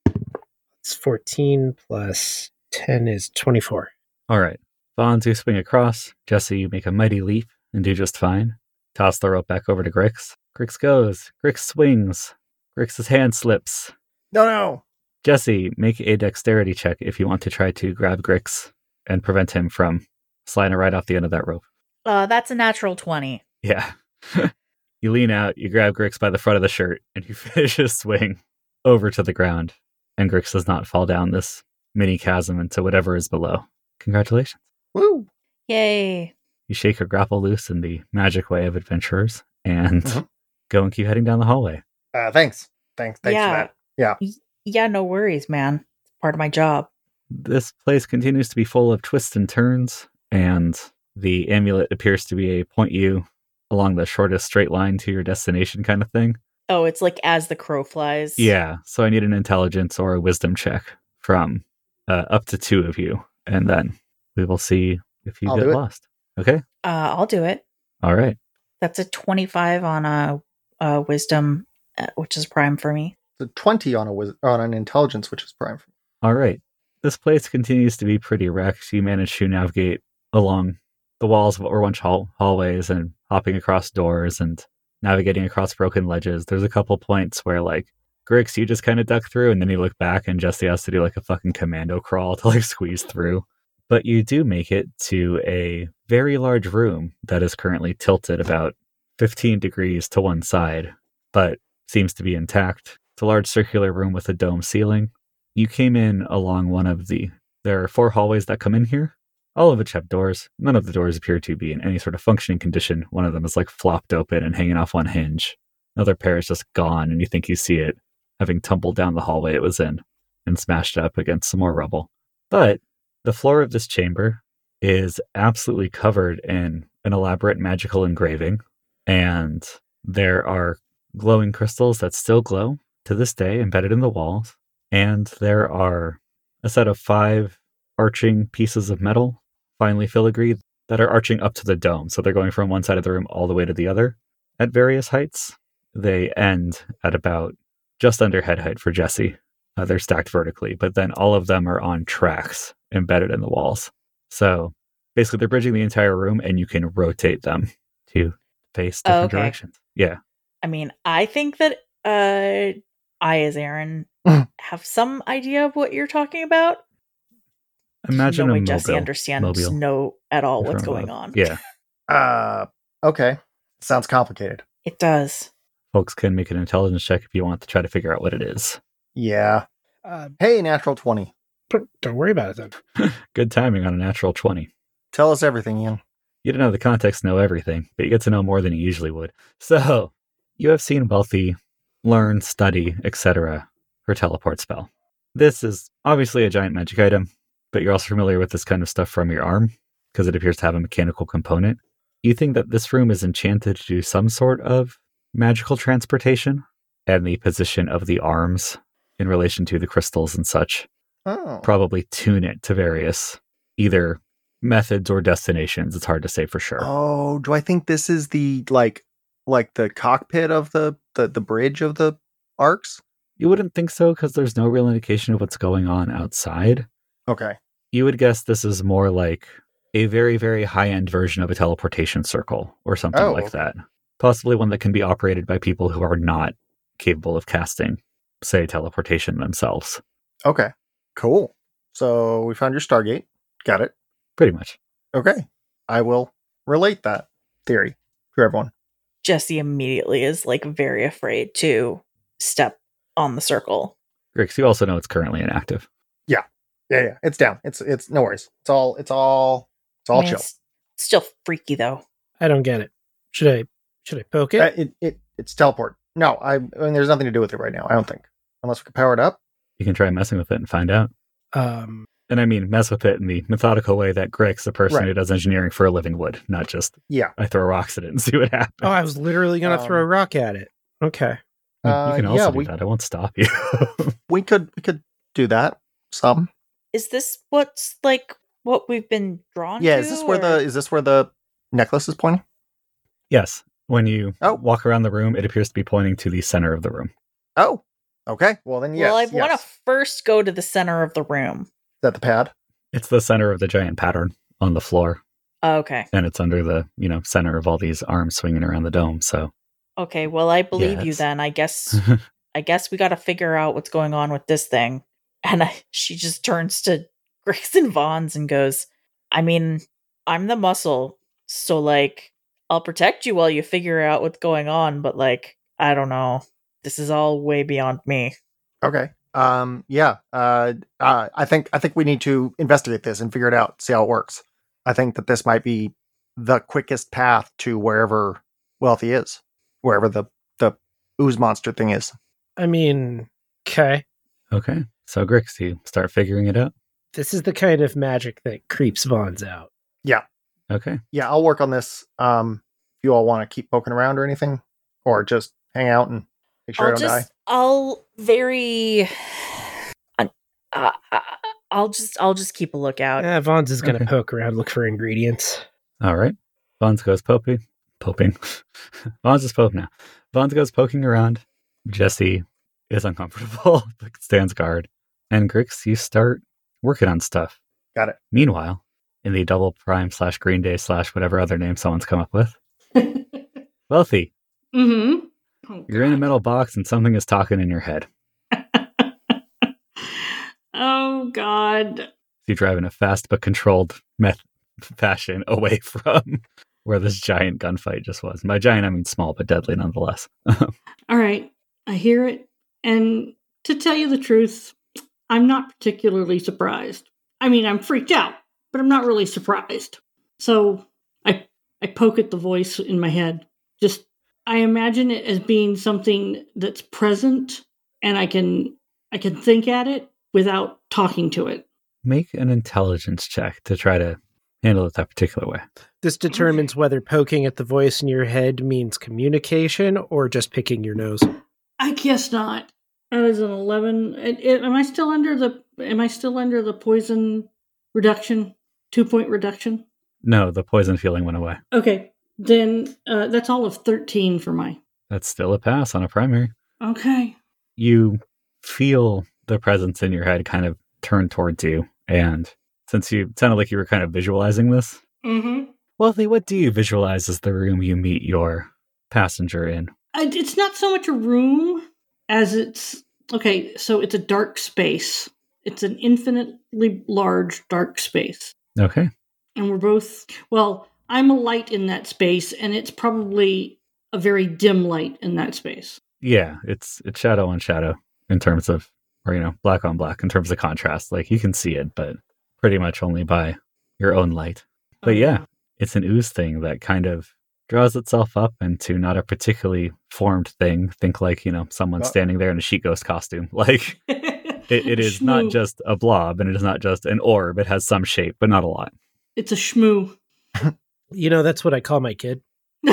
It's fourteen plus ten is twenty-four. All right. Vons, you swing across. Jesse, you make a mighty leap and do just fine. Toss the rope back over to Grix. Grix goes. Grix swings. Grix's hand slips. No, no. Jesse, make a dexterity check if you want to try to grab Grix and prevent him from sliding right off the end of that rope. Uh, that's a natural twenty. Yeah. You lean out, you grab Grix by the front of the shirt, and you finish his swing over to the ground. And Grix does not fall down this mini chasm into whatever is below. Congratulations. Woo. Yay. You shake your grapple loose in the magic way of adventurers and Mhm. go and keep heading down the hallway. Uh, thanks. Thanks. Thanks Yeah. for that. Yeah. Y- yeah, no worries, man. It's part of my job. This place continues to be full of twists and turns, and the amulet appears to be a point you along the shortest straight line to your destination kind of thing. Oh, it's like as the crow flies. Yeah, so I need an intelligence or a wisdom check from uh, up to two of you, and then we will see if you I'll get do it. lost. Okay? Uh, I'll do it. All right. That's a twenty-five on a, a wisdom, uh, which is prime for me. It's a twenty on a wis- on an intelligence, which is prime. All right. This place continues to be pretty wrecked. You manage to navigate along the walls of what were once hall- hallways and hopping across doors and navigating across broken ledges. There's a couple points where, like, Grix, you just kind of duck through, and then you look back, and Jesse has to do, like, a fucking commando crawl to, like, squeeze through. But you do make it to a very large room that is currently tilted about fifteen degrees to one side, but seems to be intact. It's a large circular room with a dome ceiling. You came in along one of the... There are four hallways that come in here, all of which have doors. None of the doors appear to be in any sort of functioning condition. One of them is like flopped open and hanging off one hinge. Another pair is just gone, and you think you see it having tumbled down the hallway it was in and smashed up against some more rubble. But the floor of this chamber is absolutely covered in an elaborate magical engraving, and there are glowing crystals that still glow to this day embedded in the walls, and there are a set of five arching pieces of metal, finely filigreed, that are arching up to the dome. So they're going from one side of the room all the way to the other at various heights. They end at about just under head height for Jesse. Uh, they're stacked vertically, but then all of them are on tracks embedded in the walls. So basically they're bridging the entire room, and you can rotate them to face different Oh, okay. directions. Yeah. I mean, I think that uh, I, as Aaron, have some idea of what you're talking about. Imagine no a way mobile. Jesse understands mobile know at all in what's front of going a- on. Yeah. Uh, okay. Sounds complicated. It does. Folks can make an intelligence check if you want to try to figure out what it is. Yeah. Uh, Hey, natural twenty. but don't worry about it then. Good timing on a natural twenty. Tell us everything, Ian. You don't have the context to know everything, but you get to know more than you usually would. So, you have seen Wealthy learn, study, et cetera her teleport spell. This is obviously a giant magic item, but you're also familiar with this kind of stuff from your arm, because it appears to have a mechanical component. You think that this room is enchanted to do some sort of magical transportation, and the position of the arms in relation to the crystals and such Oh. probably tune it to various either methods or destinations. It's hard to say for sure. Oh, do I think this is the like like the cockpit of the the, the bridge of the arcs? You wouldn't think so because there's no real indication of what's going on outside. Okay. You would guess this is more like a very, very high-end version of a teleportation circle or something Oh, like okay. that. Possibly one that can be operated by people who are not capable of casting, say, teleportation themselves. Okay. Cool. So we found your Stargate. Got it. Pretty much. Okay. I will relate that theory to everyone. Jesse immediately is like very afraid to step on the circle. Grix, you also know it's currently inactive. Yeah, yeah. It's down. It's it's no worries. It's all it's all it's all I mean, chill. it's still freaky though. I don't get it. Should I should I poke it? Uh, it it it's teleport. No, I, I mean, there's nothing to do with it right now, I don't think. Unless we can power it up. You can try messing with it and find out. Um, And I mean, mess with it in the methodical way that Grix, the person Right. who does engineering for a living, would. Not just, Yeah. I throw rocks at it and see what happens. oh, I was literally going to Um, throw a rock at it. Okay. you Uh, can also yeah, do we, that. I won't stop you. we could we could do that. Some. Is this what's like what we've been drawn Yeah, to? is this where or- the is this where the necklace is pointing? Yes. When you Oh. walk around the room, it appears to be pointing to the center of the room. Oh. Okay. Well then yes. Well, I yes. want to first go to the center of the room. Is that the pad? It's the center of the giant pattern on the floor. Okay. And it's under the, you know, center of all these arms swinging around the dome. So Okay. Well, I believe you Yes. then. I guess I guess we got to figure out what's going on with this thing. And I, she just turns to Grix and Vons and goes, I mean, I'm the muscle. So, like, I'll protect you while you figure out what's going on. But, like, I don't know. This is all way beyond me. Okay. Um. Yeah. Uh, uh. I think I think we need to investigate this and figure it out. See how it works. I think that this might be the quickest path to wherever Wealthy is, wherever the the ooze monster thing is. I mean, okay. okay. So Grix, you start figuring it out. This is the kind of magic that creeps Vons out. Okay. Yeah, I'll work on this. Um. If you all want to keep poking around or anything, or just hang out and make sure I I'll don't just, die. I'll very, uh, uh, I'll just, I'll just keep a lookout. Eh, Vons is going to Okay. poke around, look for ingredients. All right. Vons goes poping. Poping. Vons is pope now. Vons goes poking around. Jesse is uncomfortable, but stands guard. And Grix, you start working on stuff. Got it. Meanwhile, in the double prime slash green day slash whatever other name someone's come up with, Wealthy, Mm-hmm. Oh, you're in a God. metal box and something is talking in your head. Oh, God. You drive in a fast but controlled meth- fashion away from where this giant gunfight just was. By giant, I mean small but deadly nonetheless. All right. I hear it. And to tell you the truth, I'm not particularly surprised. I mean, I'm freaked out, but I'm not really surprised. So I I poke at the voice in my head. Just I imagine it as being something that's present and I can I can think at it without talking to it. Make an intelligence check to try to handle it that particular way. This determines whether poking at the voice in your head means communication or just picking your nose. I guess not. That is an eleven. It- it- am I still under the am I still under the poison reduction? Two point reduction? No, the poison feeling went away. Okay. Then uh, that's all of thirteen for my. That's still a pass on a primary. Okay. You feel the presence in your head kind of turn towards you. And since you it sounded like you were kind of visualizing this, Mm-hmm. Wealthy, what do you visualize as the room you meet your passenger in? It's not so much a room as it's okay. So it's a dark space. It's an infinitely large dark space, Okay. and we're both. Well, I'm a light in that space, and it's probably a very dim light in that space. Yeah, it's it's shadow on shadow in terms of, or, you know, black on black in terms of contrast. Like, you can see it, but pretty much only by your own light. But yeah, it's an ooze thing that kind of draws itself up into not a particularly formed thing. Think like, you know, someone Well- standing there in a sheet ghost costume. Like, it, it is not Shmoo. just a blob and it is not just an orb. It has some shape, but not a lot. It's a shmoo. You know, that's what I call my kid.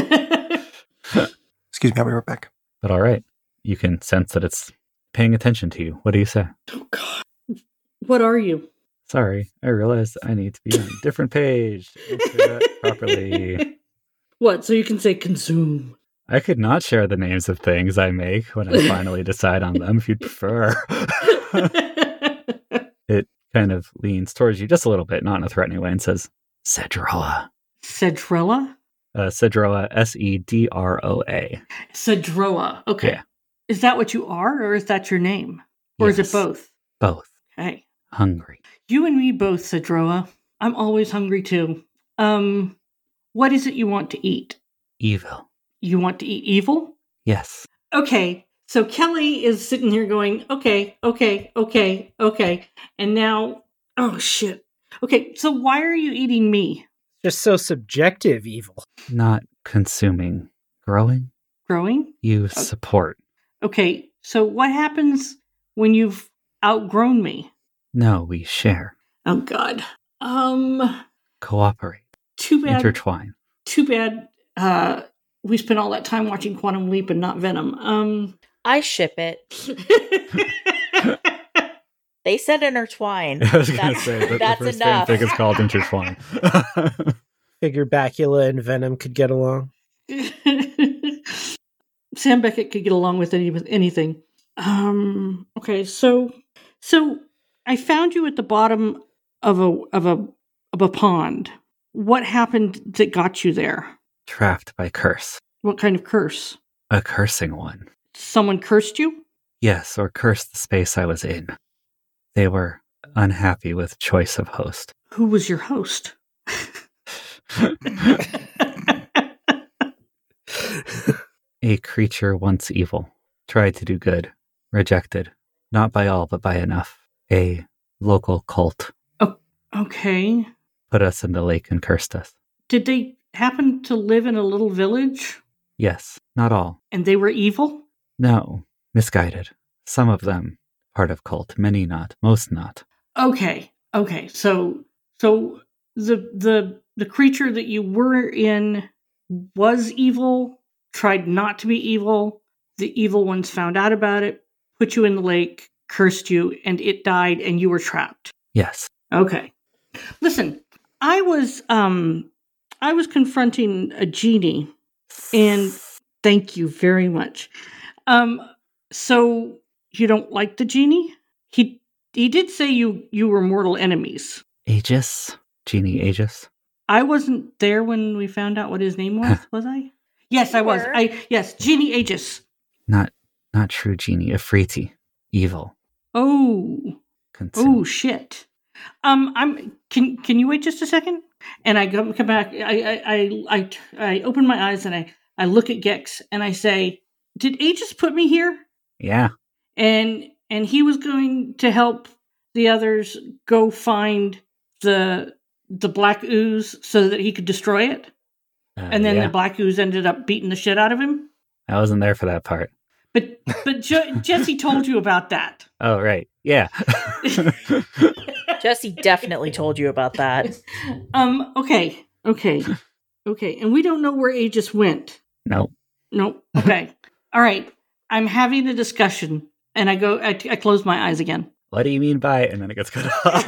Excuse me, I'll be right back. But all right, you can sense that it's paying attention to you. What do you say? Oh God. What are you? Sorry, I realized I need to be on a different page to answer that properly. What? So you can say consume. I could not share the names of things I make when I finally decide on them, if you'd prefer. It kind of leans towards you just a little bit, not in a threatening way, and says, Cedroa. Cedrella? Uh, Cedroa, S E D R O A. Cedroa. Okay. Yeah. Is that what you are, or is that your name? Or is Yes. it both? Both. Okay. Hungry. You and me both, Cedroa. I'm always hungry too. Um, what is it you want to eat? Evil. You want to eat evil? Yes. Okay. So Kelly is sitting here going, okay, okay, okay, okay. And now, oh shit. Okay, so why are you eating me? Just so subjective evil. Not consuming. Growing? growing? You support. Okay, so what happens when you've outgrown me? No, we share. Oh, God. Um, Cooperate. too bad. Intertwine. Too bad uh, we spent all that time watching Quantum Leap and not Venom. Um, I ship it. They said intertwine. I was going to That's- say that the that's first enough. fanfic is called Intertwine. Figure Bacula and Venom could get along. Sam Beckett could get along with any with anything. Um, okay, so so I found you at the bottom of a of a of a pond. What happened that got you there? Trapped by curse. What kind of curse? A cursing one. Someone cursed you? Yes, or cursed the space I was in. They were unhappy with choice of host. Who was your host? A creature once evil. Tried to do good. Rejected. Not by all, but by enough. A local cult. Okay. Put us in the lake and cursed us. Did they happen to live in a little village Yes, not all. and they were evil? No, misguided. Some of them part of cult, many not, most not. Okay. Okay. So so the the the creature that you were in was evil, tried not to be evil. The evil ones found out about it, put you in the lake, cursed you, and it died and you were trapped. Yes. Okay. Listen, I was um I was confronting a genie, and thank you very much. Um so you don't like the genie? He he did say you you were mortal enemies. Aegis? Genie Aegis? I wasn't there when we found out what his name was, was I? Yes, I was. were. I yes, Genie Aegis. Not not true genie, Afriti. Evil. Oh. Oh Consumed. shit. Um I'm can can you wait just a second? And I go come back. I I I I, I open my eyes and I I look at Gex and I say, "Did Aegis put me here?" Yeah. And and he was going to help the others go find the the black ooze so that he could destroy it. Uh, And then yeah. the black ooze ended up beating the shit out of him. I wasn't there for that part. But but jo- Jesse told you about that. Oh, right. Yeah. Jesse definitely told you about that. Um. Okay. Okay. Okay. And we don't know where Aegis went. No. Nope. Okay. All right. I'm having a discussion, and I go. I, I close my eyes again. What do you mean by it? And then it gets cut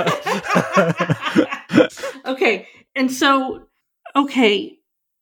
off. Okay. And so, okay.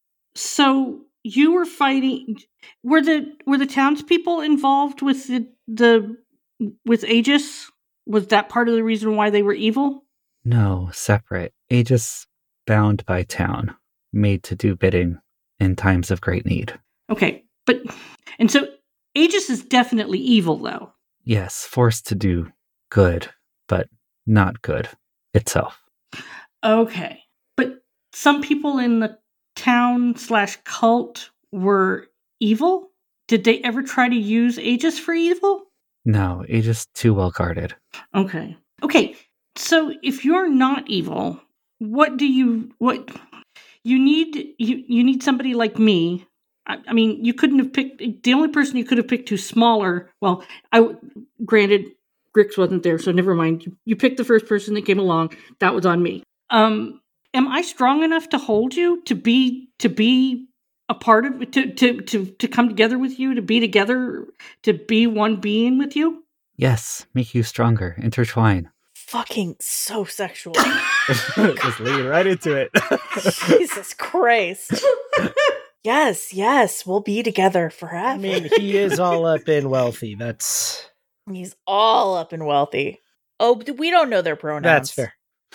So you were fighting. Were the were the townspeople involved with the the with Aegis? Was that part of the reason why they were evil? No, separate. Aegis bound by town, made to do bidding in times of great need. Okay, but and so Aegis is definitely evil, though. Yes, forced to do good, but not good itself. Okay, but some people in the town slash cult were evil. Did they ever try to use Aegis for evil? No, Aegis too well guarded. Okay, okay. So if you're not evil, what do you what you need? You you need somebody like me. I, I mean, you couldn't have picked the only person you could have picked who's smaller. Well, I granted Grix wasn't there, so never mind. You, you picked the first person that came along. That was on me. Um, am I strong enough to hold you to be to be a part of to to to to come together with you, to be together, to be one being with you? Yes, make you stronger, intertwine. Fucking so sexual. Just lead right into it. Jesus Christ. Yes, yes, we'll be together forever. I mean, he is all up in wealthy. That's He's all up and wealthy. Oh, but we don't know their pronouns. that's fair.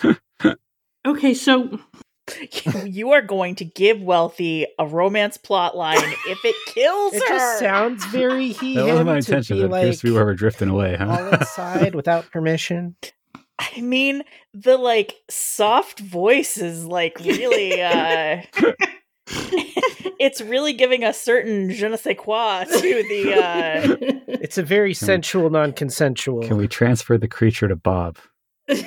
Okay, so You are going to give Wealthy a romance plot line if it kills It her. just sounds very he That him wasn't my to intention. be That appears like to be where we're drifting away, huh? all inside without permission. I mean, the like soft voice is like really uh it's really giving a certain je ne sais quoi to the uh It's a very sensual, non-consensual. Can we transfer the creature to Bob? Make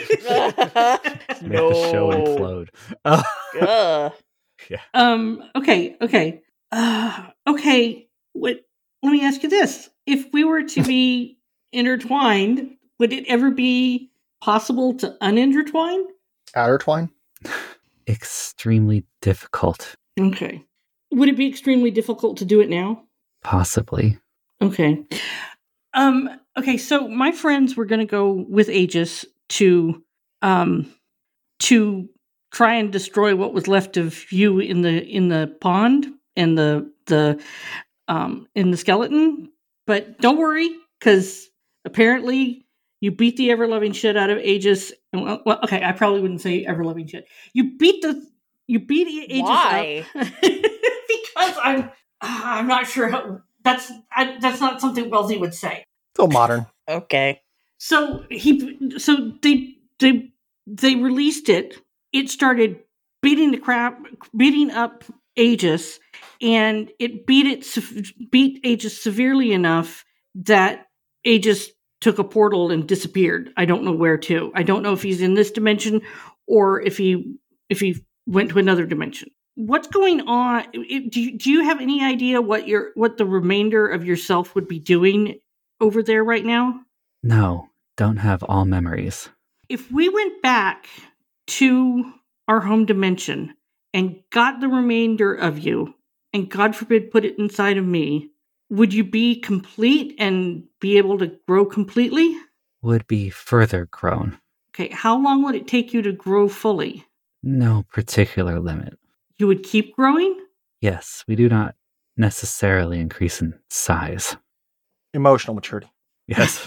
no. the show implode. Oh. Ugh. um okay, okay. Uh okay, what, let me ask you this. If we were to be intertwined, would it ever be possible to unintertwine? Outertwine? Extremely difficult. Okay. Would it be extremely difficult to do it now? Possibly. Okay. Um, okay, so my friends were going to go with Aegis to um, to try and destroy what was left of you in the in the pond and the the um, in the skeleton. But don't worry, because apparently you beat the ever-loving shit out of Aegis. Well, well, okay, I probably wouldn't say ever-loving shit. You beat the you beat Aegis Why? up because I'm I'm not sure how. That's I, that's not something Wellesley would say. So modern. Okay. So he, so they they they released it. It started beating the crap, beating up Aegis, and it beat it beat Aegis severely enough that Aegis took a portal and disappeared. I don't know where to. I don't know if he's in this dimension or if he if he went to another dimension. What's going on? Do you, do you have any idea what your what the remainder of yourself would be doing over there right now? No, don't have all memories. If we went back to our home dimension and got the remainder of you, and God forbid put it inside of me, would you be complete and be able to grow completely? Would be further grown. Okay, how long would it take you to grow fully? No particular limit. You would keep growing? Yes, we do not necessarily increase in size. Emotional maturity. Yes.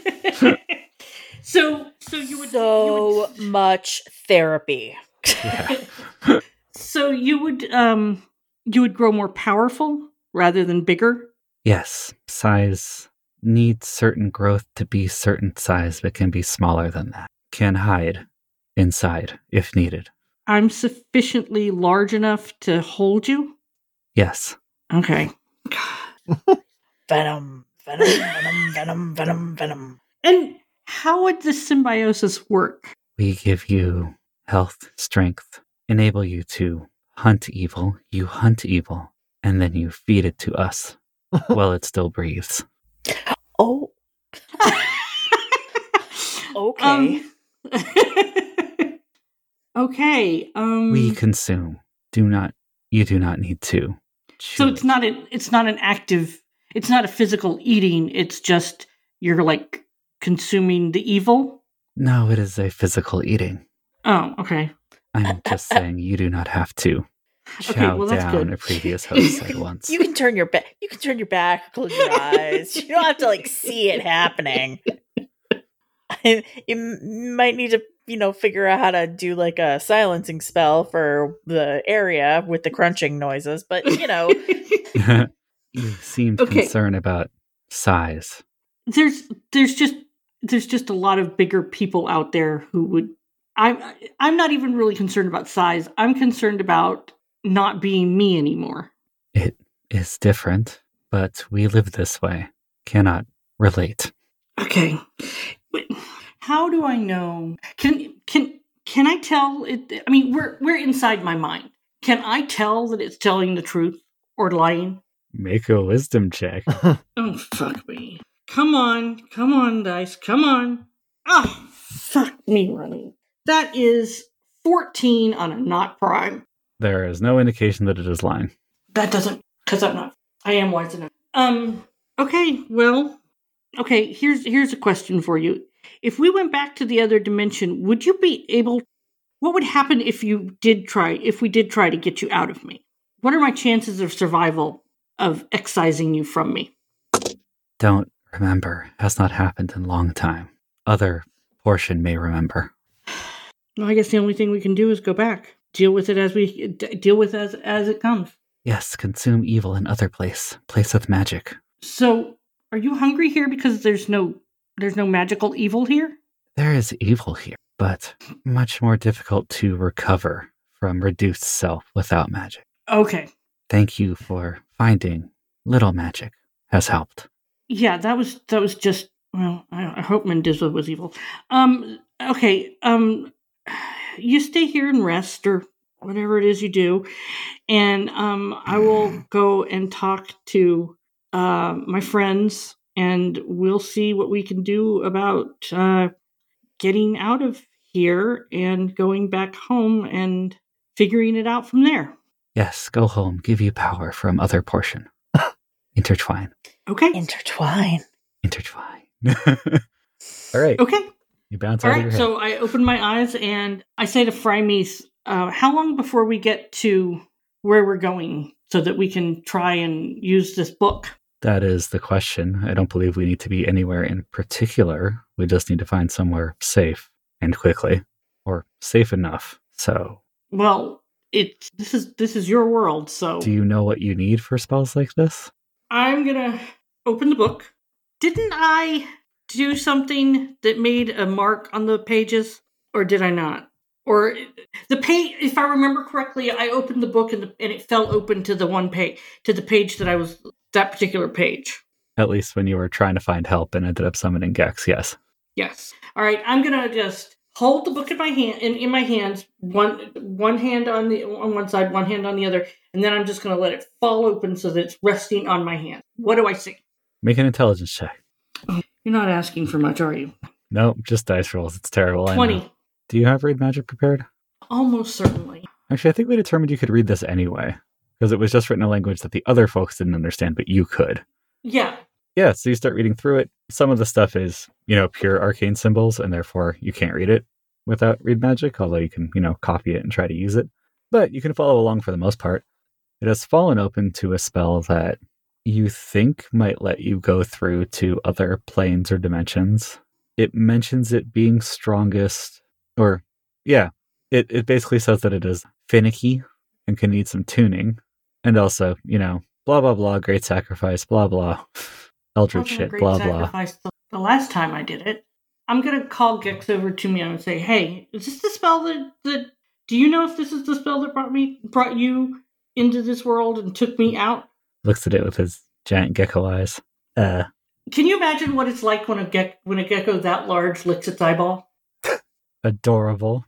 so, so you would So you would, much therapy. Yeah. so you would um you would grow more powerful rather than bigger? Yes, size needs certain growth to be certain size, but can be smaller than that. Can hide inside if needed. I'm sufficiently large enough to hold you? Yes. Okay. Venom, venom, venom, venom, venom, venom. And how would this symbiosis work? We give you health, strength, enable you to hunt evil. You hunt evil, and then you feed it to us while it still breathes. Oh. Okay. Um, okay. Um, We consume. Do not. You do not need to. so it's not a, it's not an active. It's not a physical eating. It's just you're like consuming the evil. No, it is a physical eating. Oh, okay. I'm just saying you do not have to chow Okay, well, that's down, good. a previous host said once. You can turn your back. You can turn your back, close your eyes. You don't have to like see it happening. You m- might need to, you know, figure out how to do like a silencing spell for the area with the crunching noises. But you know, You seemed Okay. concerned about size. there's there's just there's just a lot of bigger people out there who would. I'm I'm not even really concerned about size. I'm concerned about not being me anymore. It is different, but we live this way. Cannot relate. Okay. But how do I know? Can can can I tell it? I mean, we're we're inside my mind. Can I tell that it's telling the truth or lying? Make a wisdom check. Oh, fuck me. Come on. Come on, dice. Come on. Oh, fuck me running. That is fourteen on a not prime. There is no indication that it is lying. That doesn't, because I'm not, I am wise enough. Um, okay, well, okay, here's here's a question for you. If we went back to the other dimension, would you be able, what would happen if you did try, if we did try to get you out of me? What are my chances of survival of excising you from me? Don't remember. Has not happened in a long time. Other portion may remember. Well, I guess the only thing we can do is go back. Deal with it as we, d- deal with it as, as it comes. Yes, consume evil in other place. Place with magic. So, are you hungry here because there's no, there's no magical evil here? There is evil here, but much more difficult to recover from reduced self without magic. Okay. Thank you for finding little magic has helped. Yeah, that was that was just well. I, I hope Mendiza was evil. Um. Okay. Um. You stay here and rest, or whatever it is you do. And um, I will go and talk to uh, my friends, and we'll see what we can do about uh, getting out of here and going back home and figuring it out from there. Yes, go home. Give you power from other portion. Intertwine. Okay. Intertwine. Intertwine. All right. Okay. You bounce All out of right. your head. So I open my eyes and I say to Phrymes, uh, how long before we get to where we're going so that we can try and use this book? That is the question. I don't believe we need to be anywhere in particular. We just need to find somewhere safe and quickly, or safe enough. So, Well, it's this is this is your world, so do you know what you need for spells like this? I'm gonna open the book. Didn't I do something that made a mark on the pages, or did I not? Or the page, if I remember correctly, I opened the book and, the, and it fell open to the one page, to the page that I was, that particular page. At least when you were trying to find help and ended up summoning Gex, yes. Yes. All right. I'm gonna just hold the book in my hand, in, in my hands, one one hand on the on one side, one hand on the other, and then I'm just gonna let it fall open so that it's resting on my hand. What do I see? Make an intelligence check. You're not asking for much, are you? Nope, just dice rolls. It's terrible. I know. Twenty. Do you have read magic prepared? Almost certainly. Actually, I think we determined you could read this anyway, because it was just written in a language that the other folks didn't understand, but you could. Yeah. Yeah, so you start reading through it. Some of the stuff is, you know, pure arcane symbols, and therefore you can't read it without read magic, although you can, you know, copy it and try to use it. But you can follow along for the most part. It has fallen open to a spell that you think might let you go through to other planes or dimensions. It mentions it being strongest, or, yeah, it, it basically says that it is finicky and can need some tuning. And also, you know, blah, blah, blah, great sacrifice, blah, blah. Eldritch Wasn't a shit, great blah, blah. sacrifice The, the last time I did it. I'm gonna call Gex over to me and say, "Hey, is this the spell that that? Do you know if this is the spell that brought me brought you into this world and took me out?" Looks at it with his giant gecko eyes. Uh, Can you imagine what it's like when a ge- when a gecko that large licks its eyeball? adorable.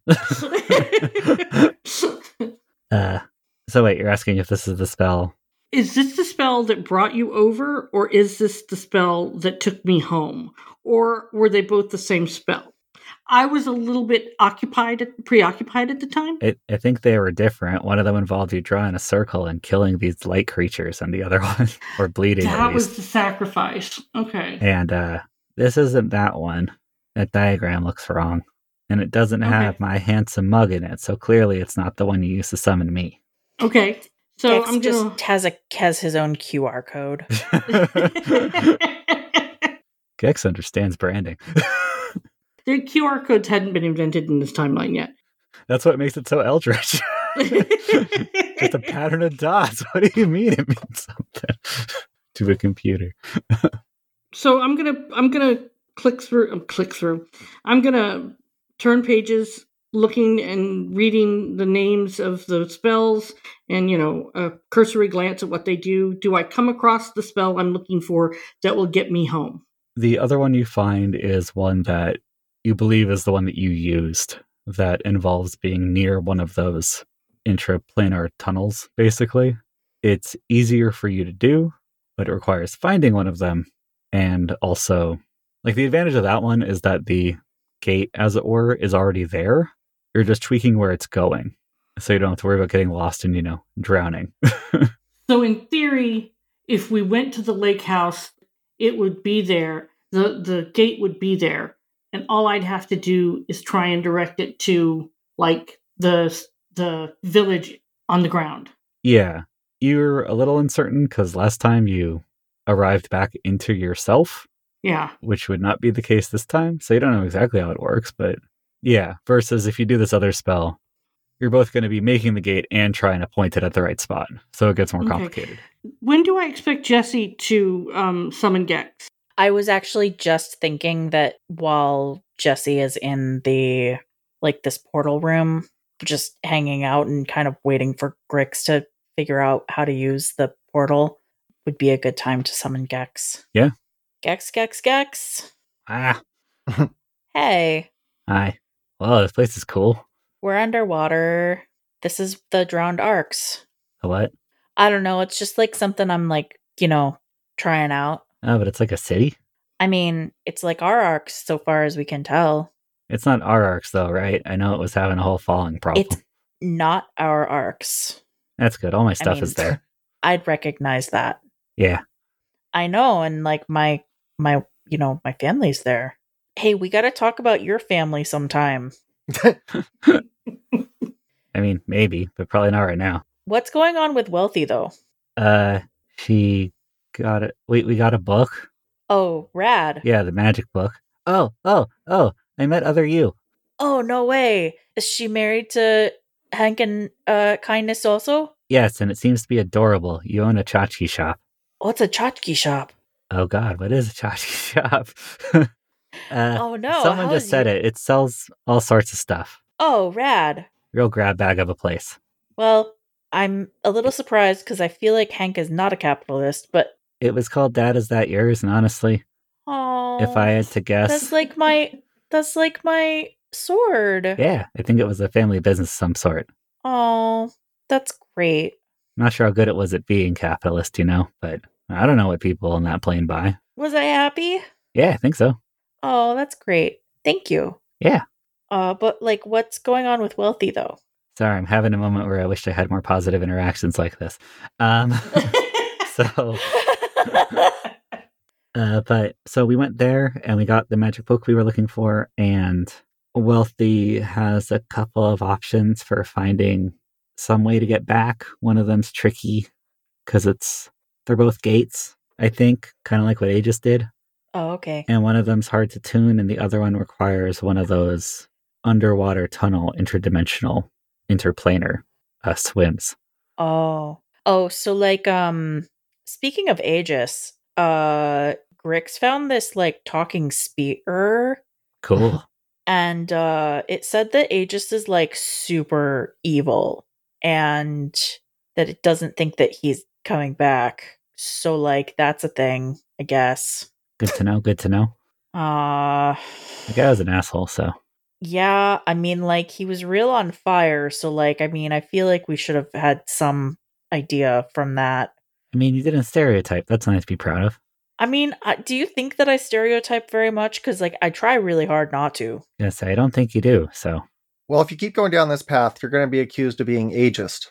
uh, so wait, you're asking if this is the spell? Is this the spell that brought you over, or is this the spell that took me home? Or were they both the same spell? I was a little bit occupied, preoccupied at the time. It, I think they were different. One of them involved you drawing a circle and killing these light creatures, and the other one, or bleeding at That least. was the sacrifice. Okay. And uh, this isn't that one. That diagram looks wrong. And it doesn't Okay. have my handsome mug in it, so clearly it's not the one you used to summon me. Okay. So Gex I'm just gonna. has a has his own Q R code. Gex understands branding. The Q R codes hadn't been invented in this timeline yet. That's what makes it so eldritch. Just a pattern of dots. What do you mean it means something to a computer? So I'm gonna I'm gonna click through um, click through. I'm gonna turn pages, looking and reading the names of the spells, and you know, a cursory glance at what they do. Do I come across the spell I'm looking for that will get me home? The other one you find is one that you believe is the one that you used, that involves being near one of those intraplanar tunnels, basically. It's easier for you to do, but it requires finding one of them. And also, like, the advantage of that one is that the gate, as it were, is already there. You're just tweaking where it's going. So you don't have to worry about getting lost and, you know, drowning. So in theory, if we went to the lake house, it would be there. The the gate would be there. And all I'd have to do is try and direct it to, like, the the village on the ground. Yeah. You're a little uncertain because last time you arrived back into yourself, Yeah. which would not be the case this time. So you don't know exactly how it works, but yeah. Versus if you do this other spell, you're both going to be making the gate and trying to point it at the right spot. So it gets more Okay. complicated. When do I expect Jesse to um, summon Gex? I was actually just thinking that while Jesse is in the, like, this portal room, just hanging out and kind of waiting for Grix to figure out how to use the portal, would be a good time to summon Gex. Yeah. Gex, Gex, Gex. Ah, Hey, hi. Well, this place is cool. we're underwater. This is the drowned arcs. The what? I don't know. It's just like something I'm like, you know, trying out. Oh, but it's like a city? I mean, it's like our arcs so far as we can tell. It's not our arcs, though, right? I know it was having a whole falling problem. It's not our arcs. That's good. All my I stuff mean, is there. I'd recognize that. Yeah. I know, and like my my you know, my family's there. Hey, we gotta talk about your family sometime. I mean, maybe, but probably not right now. What's going on with Wealthy though? Uh, she got it. We we got a book. Oh, rad. Yeah, the magic book. Oh, oh, oh! I met other you. Oh, no way. Is she married to Hank and uh, Kindness also? Yes, and it seems to be adorable. You own a tchotchke shop. What's a tchotchke shop? Oh God, what is a tchotchke shop? uh, Oh, no. Someone how just is said you- it. It sells all sorts of stuff. Oh, rad. Real grab bag of a place. Well, I'm a little surprised because I feel like Hank is not a capitalist, but It was called Dad, Is That Yours? And honestly, oh, if I had to guess, that's like my that's like my sword. yeah, I think it was a family business of some sort. Oh, that's great. I'm not sure how good it was at being capitalist, you know, but I don't know what people on that plane buy. Was I happy? Yeah, I think so. Oh, that's great. Thank you. Yeah. Uh, but like, what's going on with Wealthy though? Sorry, I'm having a moment where I wish I had more positive interactions like this. Um, so, uh, but so we went there and we got the magic book we were looking for, and Wealthy has a couple of options for finding some way to get back. One of them's tricky because it's they're both gates, I think, kind of like what Aegis did. Oh, okay. And one of them's hard to tune, and the other one requires one of those underwater tunnel interdimensional interplanar uh, swims. Oh. Oh, so like um speaking of Aegis, uh Grix found this like talking spear, Cool. and uh it said that Aegis is like super evil and that it doesn't think that he's coming back. So like that's a thing, I guess. Good to know. Good to know. Uh The guy was an asshole, so yeah, I mean like he was real on fire, so like I mean I feel like we should have had some idea from that. I mean, you didn't stereotype. That's nice to be proud of. I mean, uh, do you think that I stereotype very much? Because, like, I try really hard not to. Yes, I don't think you do. So, Well, if you keep going down this path, you're going to be accused of being ageist.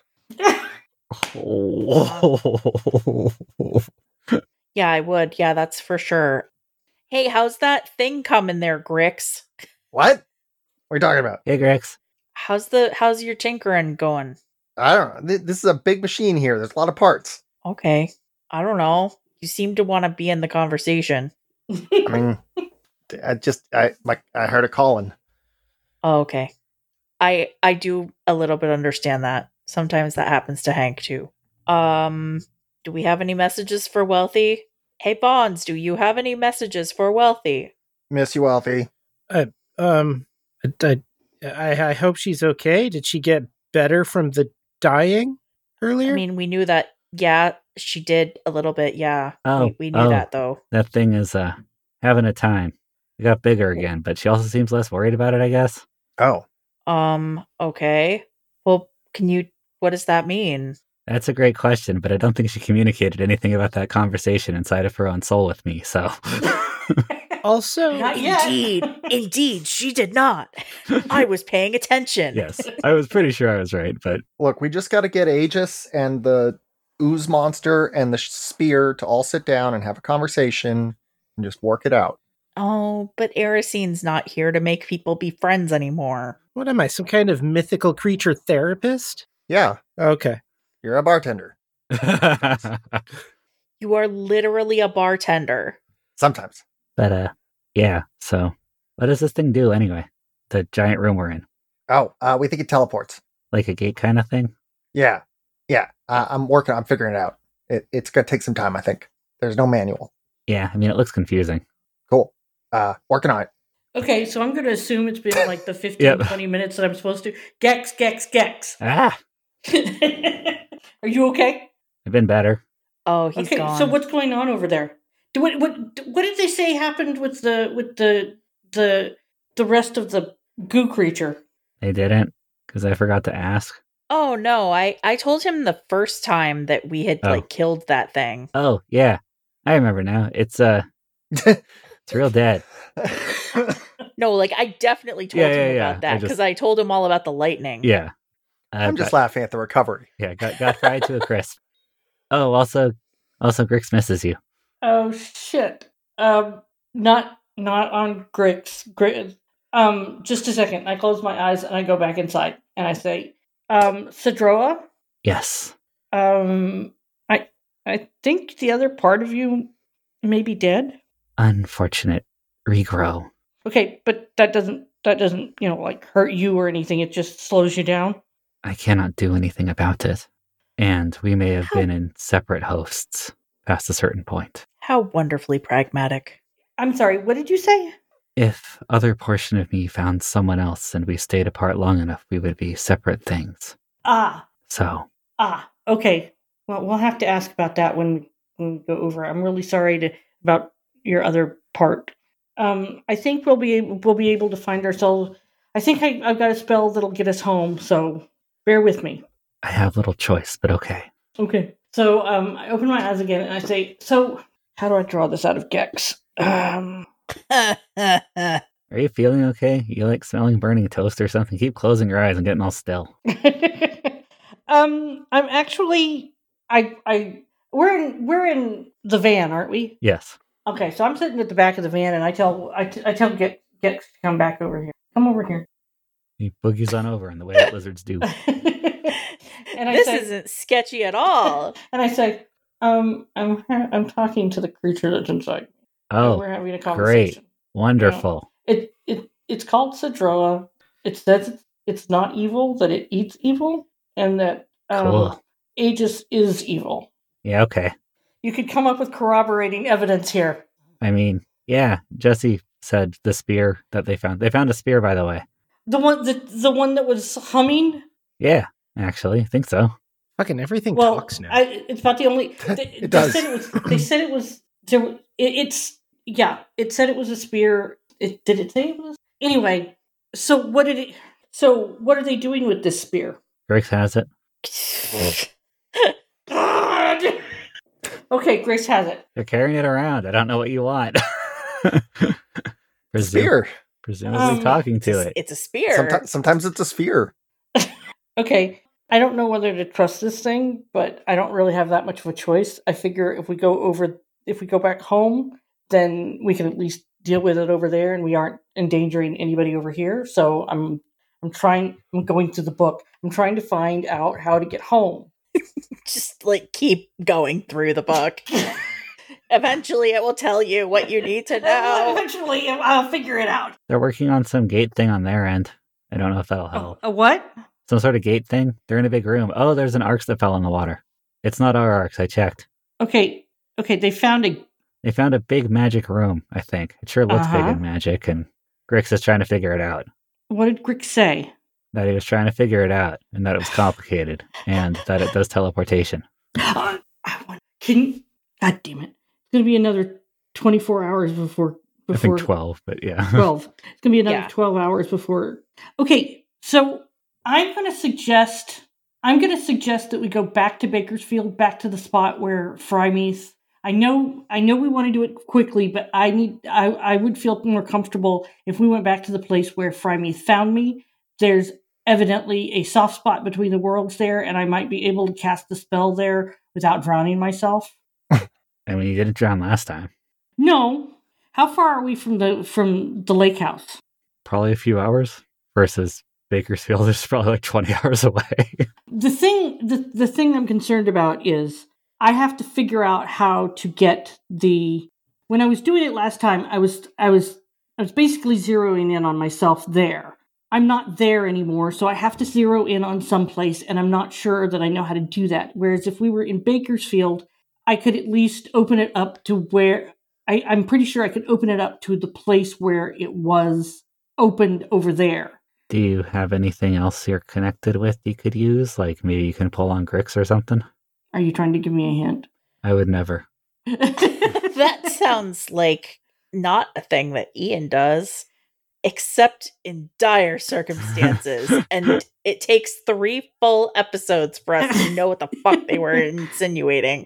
Yeah, I would. Yeah, that's for sure. Hey, how's that thing coming there, Grix? What? What are you talking about? hey, Grex. How's the how's your tinkering going? I don't know. Th- This is a big machine here. There's a lot of parts. Okay, I don't know. You seem to want to be in the conversation. I mean, I just I like I heard a calling. Oh, okay. I I do a little bit understand that. Sometimes that happens to Hank too. Um, do we have any messages for Wealthy? Hey, Bonds, do you have any messages for Wealthy? Miss you, Alfie. Um, I, I, I hope she's okay. Did she get better from the dying earlier? I mean, we knew that. Yeah, she did a little bit. Yeah, Oh, we, we knew oh. that though. That thing is uh having a time. It got bigger again, but she also seems less worried about it, I guess. Oh, Um. Okay. Well, can you? What does that mean? That's a great question, but I don't think she communicated anything about that conversation inside of her own soul with me, so. also, Not yet. Indeed, indeed, she did not. I was paying attention. Yes, I was pretty sure I was right, but look, we just got to get Aegis and the ooze monster and the sh- spear to all sit down and have a conversation and just work it out. Oh, but Erisine's not here to make people be friends anymore. what am I, some kind of mythical creature therapist? Yeah, Okay. you're a bartender. You are literally a bartender. Sometimes. but uh, yeah. So, what does this thing do anyway? The giant room we're in, Oh, uh, we think it teleports. like a gate kind of thing. Yeah, yeah. Uh, I'm working. I'm figuring it out. It, it's gonna take some time, I think. There's no manual. Yeah, I mean, it looks confusing. Cool. Uh, working on it. Okay, so I'm going to assume it's been like the fifteen, Yep. twenty minutes that I'm supposed to. Gex, Gex, Gex. Ah, Are you okay? I've been better. Oh, he's okay, gone. so what's going on over there? Do- What what what did they say happened with the with the the the rest of the goo creature? They didn't because I forgot to ask. Oh no, I I told him the first time that we had Oh. like killed that thing. Oh, yeah. I remember now. It's, uh, it's real dead. No, like I definitely told Yeah, him yeah, about yeah. I that just- because I told him all about the lightning. Yeah. Uh, I'm just got- laughing at the recovery. Yeah, got, got fried to a crisp. Oh, also, also Grix misses you. Oh shit. Um, not not on Grix. Grix. Um, just a second. I close my eyes and I go back inside and I say, um, Sidroa, Yes. um, I I think the other part of you may be dead. Unfortunate regrow. Okay, but that doesn't that doesn't you know like hurt you or anything. It just slows you down. I cannot do anything about it. And we may have How- been in separate hosts past a certain point. How wonderfully pragmatic. I'm sorry. What did you say? If other portion of me found someone else and we stayed apart long enough, we would be separate things. Ah, So, ah. Okay. Well, we'll have to ask about that when when we go over. I'm really sorry to about your other part. Um, I think we'll be able, we'll be able to find ourselves. I think I, I've got a spell that'll get us home. So bear with me. I have little choice, but okay. Okay. So um, I open my eyes again and I say, "So how do I draw this out of Gex?" Um, Are you feeling okay? You like smelling burning toast or something? Keep closing your eyes and getting all still. um, I'm actually, I, I, we're in, we're in the van, aren't we? Yes. Okay, so I'm sitting at the back of the van, and I tell, I, t- I tell Gex, Gex to come back over here. Come over here. He boogies on over in the way that lizards do. and I This say, isn't sketchy at all. and I say, um, I'm, ha- I'm talking to the creature that's inside. And Oh, we're having a conversation. wonderful. It, it, it's called Sidroa. It says it's, it's not evil, that it eats evil, and that um, Cool. Aegis is evil. Yeah, okay. You could come up with corroborating evidence here. I mean, yeah, Jesse said the spear that they found. They found a spear, by the way. The one, the, the one that was humming. Yeah, actually, I think so. Fucking everything Well, talks now. I, it's about the only. They, It they does. Said it was. They said it was. There. were- It, it's yeah. It said it was a spear. It did it say it was? Anyway, so what did it? So what are they doing with this spear? Grix has it. God. Okay, Grace has it. They're carrying it around. I don't know what you want. Presum- Spear. Presumably Um, talking It's to a, it. it's a spear. Sometimes, sometimes it's a sphere. Okay, I don't know whether to trust this thing, but I don't really have that much of a choice. I figure if we go over, if we go back home, then we can at least deal with it over there, and we aren't endangering anybody over here. So I'm, I'm trying. I'm going through the book. I'm trying to find out how to get home. Just like keep going through the book. Eventually, it will tell you what you need to know. Eventually, I'll figure it out. They're working on some gate thing on their end. I don't know if that'll A, help. a what? Some sort of gate thing. They're in a big room. Oh, there's an arcs that fell in the water. It's not our arcs. I checked. Okay, okay. They found a. They found a big magic room, I think. It sure looks big Uh-huh. in magic, and Grix is trying to figure it out. What did Grick say? That he was trying to figure it out, and that it was complicated, and that it does teleportation. Uh, I want- Can God damn it! It's gonna be another twenty-four hours before. I Before think twelve, but yeah. twelve. It's gonna be another Yeah. twelve hours before. Okay, so I'm gonna suggest. I'm gonna suggest that we go back to Bakersfield, back to the spot where Frymeath. I know. I know we want to do it quickly, but I need. I. I would feel more comfortable if we went back to the place where Frymeath found me. There's evidently a soft spot between the worlds there, and I might be able to cast the spell there without drowning myself. I mean, you didn't drown last time. No. How far are we from the from the lake house? Probably a few hours versus Bakersfield is probably like twenty hours away. The thing the, the thing I'm concerned about is I have to figure out how to get the when I was doing it last time, I was I was I was basically zeroing in on myself there. I'm not there anymore, so I have to zero in on some place, and I'm not sure that I know how to do that. Whereas if we were in Bakersfield, I could at least open it up to where I, I'm pretty sure I could open it up to the place where it was opened over there. Do you have anything else you're connected with you could use? Like maybe you can pull on Grix or something? Are you trying to give me a hint? I would never. That sounds like not a thing that Ian does. except in dire circumstances. And it takes three full episodes for us to know what the fuck they were insinuating.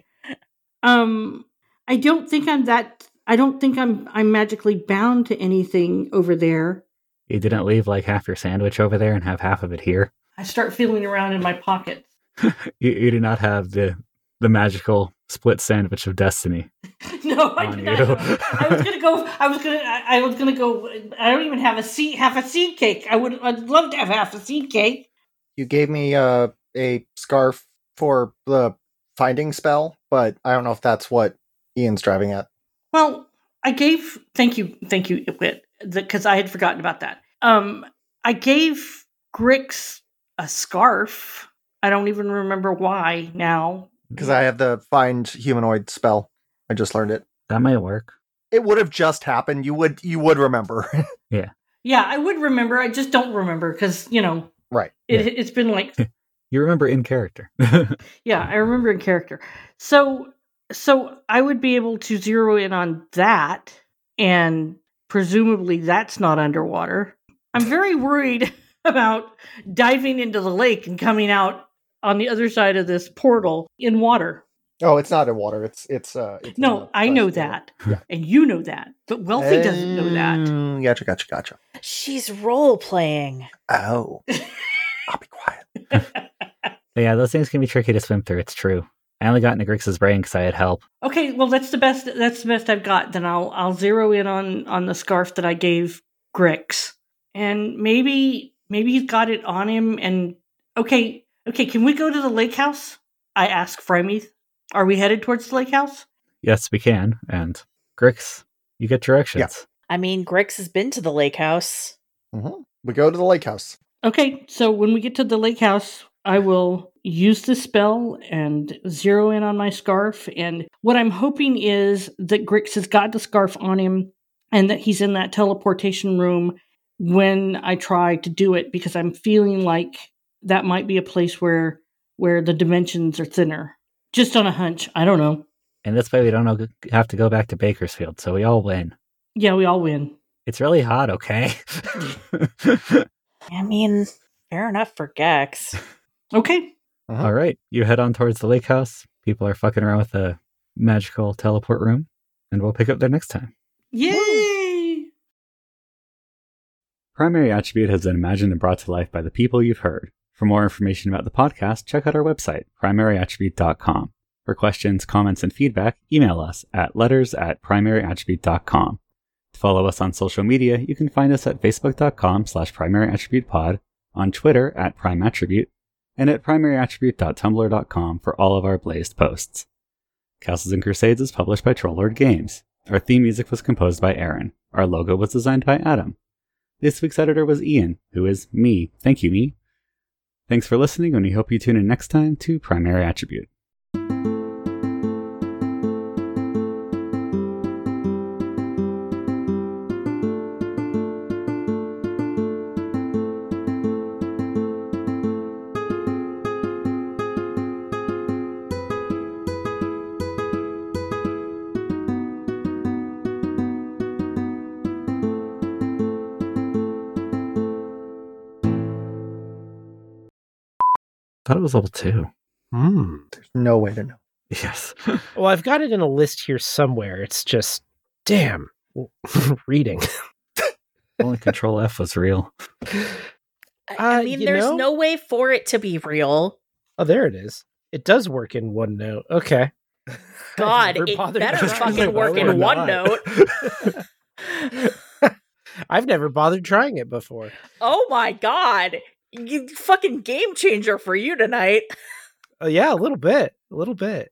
Um, I don't think I'm that. I don't think I'm. I'm magically bound to anything over there. You didn't leave like half your sandwich over there and have half of it here. I start feeling around in my pockets. you, you do not have the the magical split sandwich of destiny. No, I on did not. you. I was gonna go. I was gonna. I, I was gonna go. I don't even have a seed. Half a seed cake. I would. I'd love to have half a seed cake. You gave me uh, a scarf for the finding spell, but I don't know if that's what Ian's driving at. Well, I gave. Thank you. Thank you, Whit, because I had forgotten about that. Um, I gave Grix a scarf. I don't even remember why now. Because I have the find humanoid spell. I just learned it. That might work. It would have just happened. You would you would remember. Yeah. Yeah, I would remember. I just don't remember because, you know, Right. it, Yeah. it's been like, You remember in character. yeah, I remember in character. So, so I would be able to zero in on that, and presumably that's not underwater. I'm very worried about diving into the lake and coming out on the other side of this portal in water. Oh, it's not in water. It's it's uh. It's in No, the I know flesh. that, Yeah. and you know that, but Wealthy doesn't know that. Mm, Gotcha, gotcha, gotcha. She's role playing. Oh, I'll be quiet. But yeah, those things can be tricky to swim through. It's true. I only got into Grix's brain because I had help. Okay, well that's the best. That's the best I've got. Then I'll I'll zero in on on the scarf that I gave Grix, and maybe maybe he's got it on him. And okay, okay, can we go to the lake house? I ask Frymeath. Are we headed towards the lake house? Yes, we can. And Grix, you get directions. Yeah. I mean, Grix has been to the lake house. Mm-hmm. We go to the lake house. Okay, so when we get to the lake house, I will use the spell and zero in on my scarf. And what I'm hoping is that Grix has got the scarf on him and that he's in that teleportation room when I try to do it, because I'm feeling like that might be a place where where the dimensions are thinner. Just on a hunch. I don't know. And this way we don't know, have to go back to Bakersfield, so we all win. Yeah, we all win. It's really hot, okay? I mean, fair enough for Gex. Okay. Uh-huh. All right, you head on towards the lake house. People are fucking around with the magical teleport room, and we'll pick up there next time. Yay! Primary Attribute has been imagined and brought to life by the people you've heard. For more information about the podcast, check out our website, primary attribute dot com. For questions, comments, and feedback, email us at letters at primary attribute dot com. To follow us on social media, you can find us at facebook dot com slash primary attribute pod, on Twitter at primeattribute, and at primary attribute dot tumblr dot com for all of our blazed posts. Castles and Crusades is published by Trollord Games. Our theme music was composed by Aaron. Our logo was designed by Adam. This week's editor was Ian, who is me. Thank you, me. Thanks for listening, and we hope you tune in next time to Primary Attribute. Thought it was level two. Hmm. There's no way to know. Yes. Well, I've got it in a list here somewhere. It's just, damn, reading. Only Control F was real. I, I Uh, mean, you there's know- no way for it to be real. Oh, there it is. It does work in OneNote. Okay. God, Never it bothered better trying fucking it. work Why in would I OneNote. not? I've never bothered trying it before. Oh my god. You fucking game changer for you tonight. Oh, yeah, a little bit. A little bit.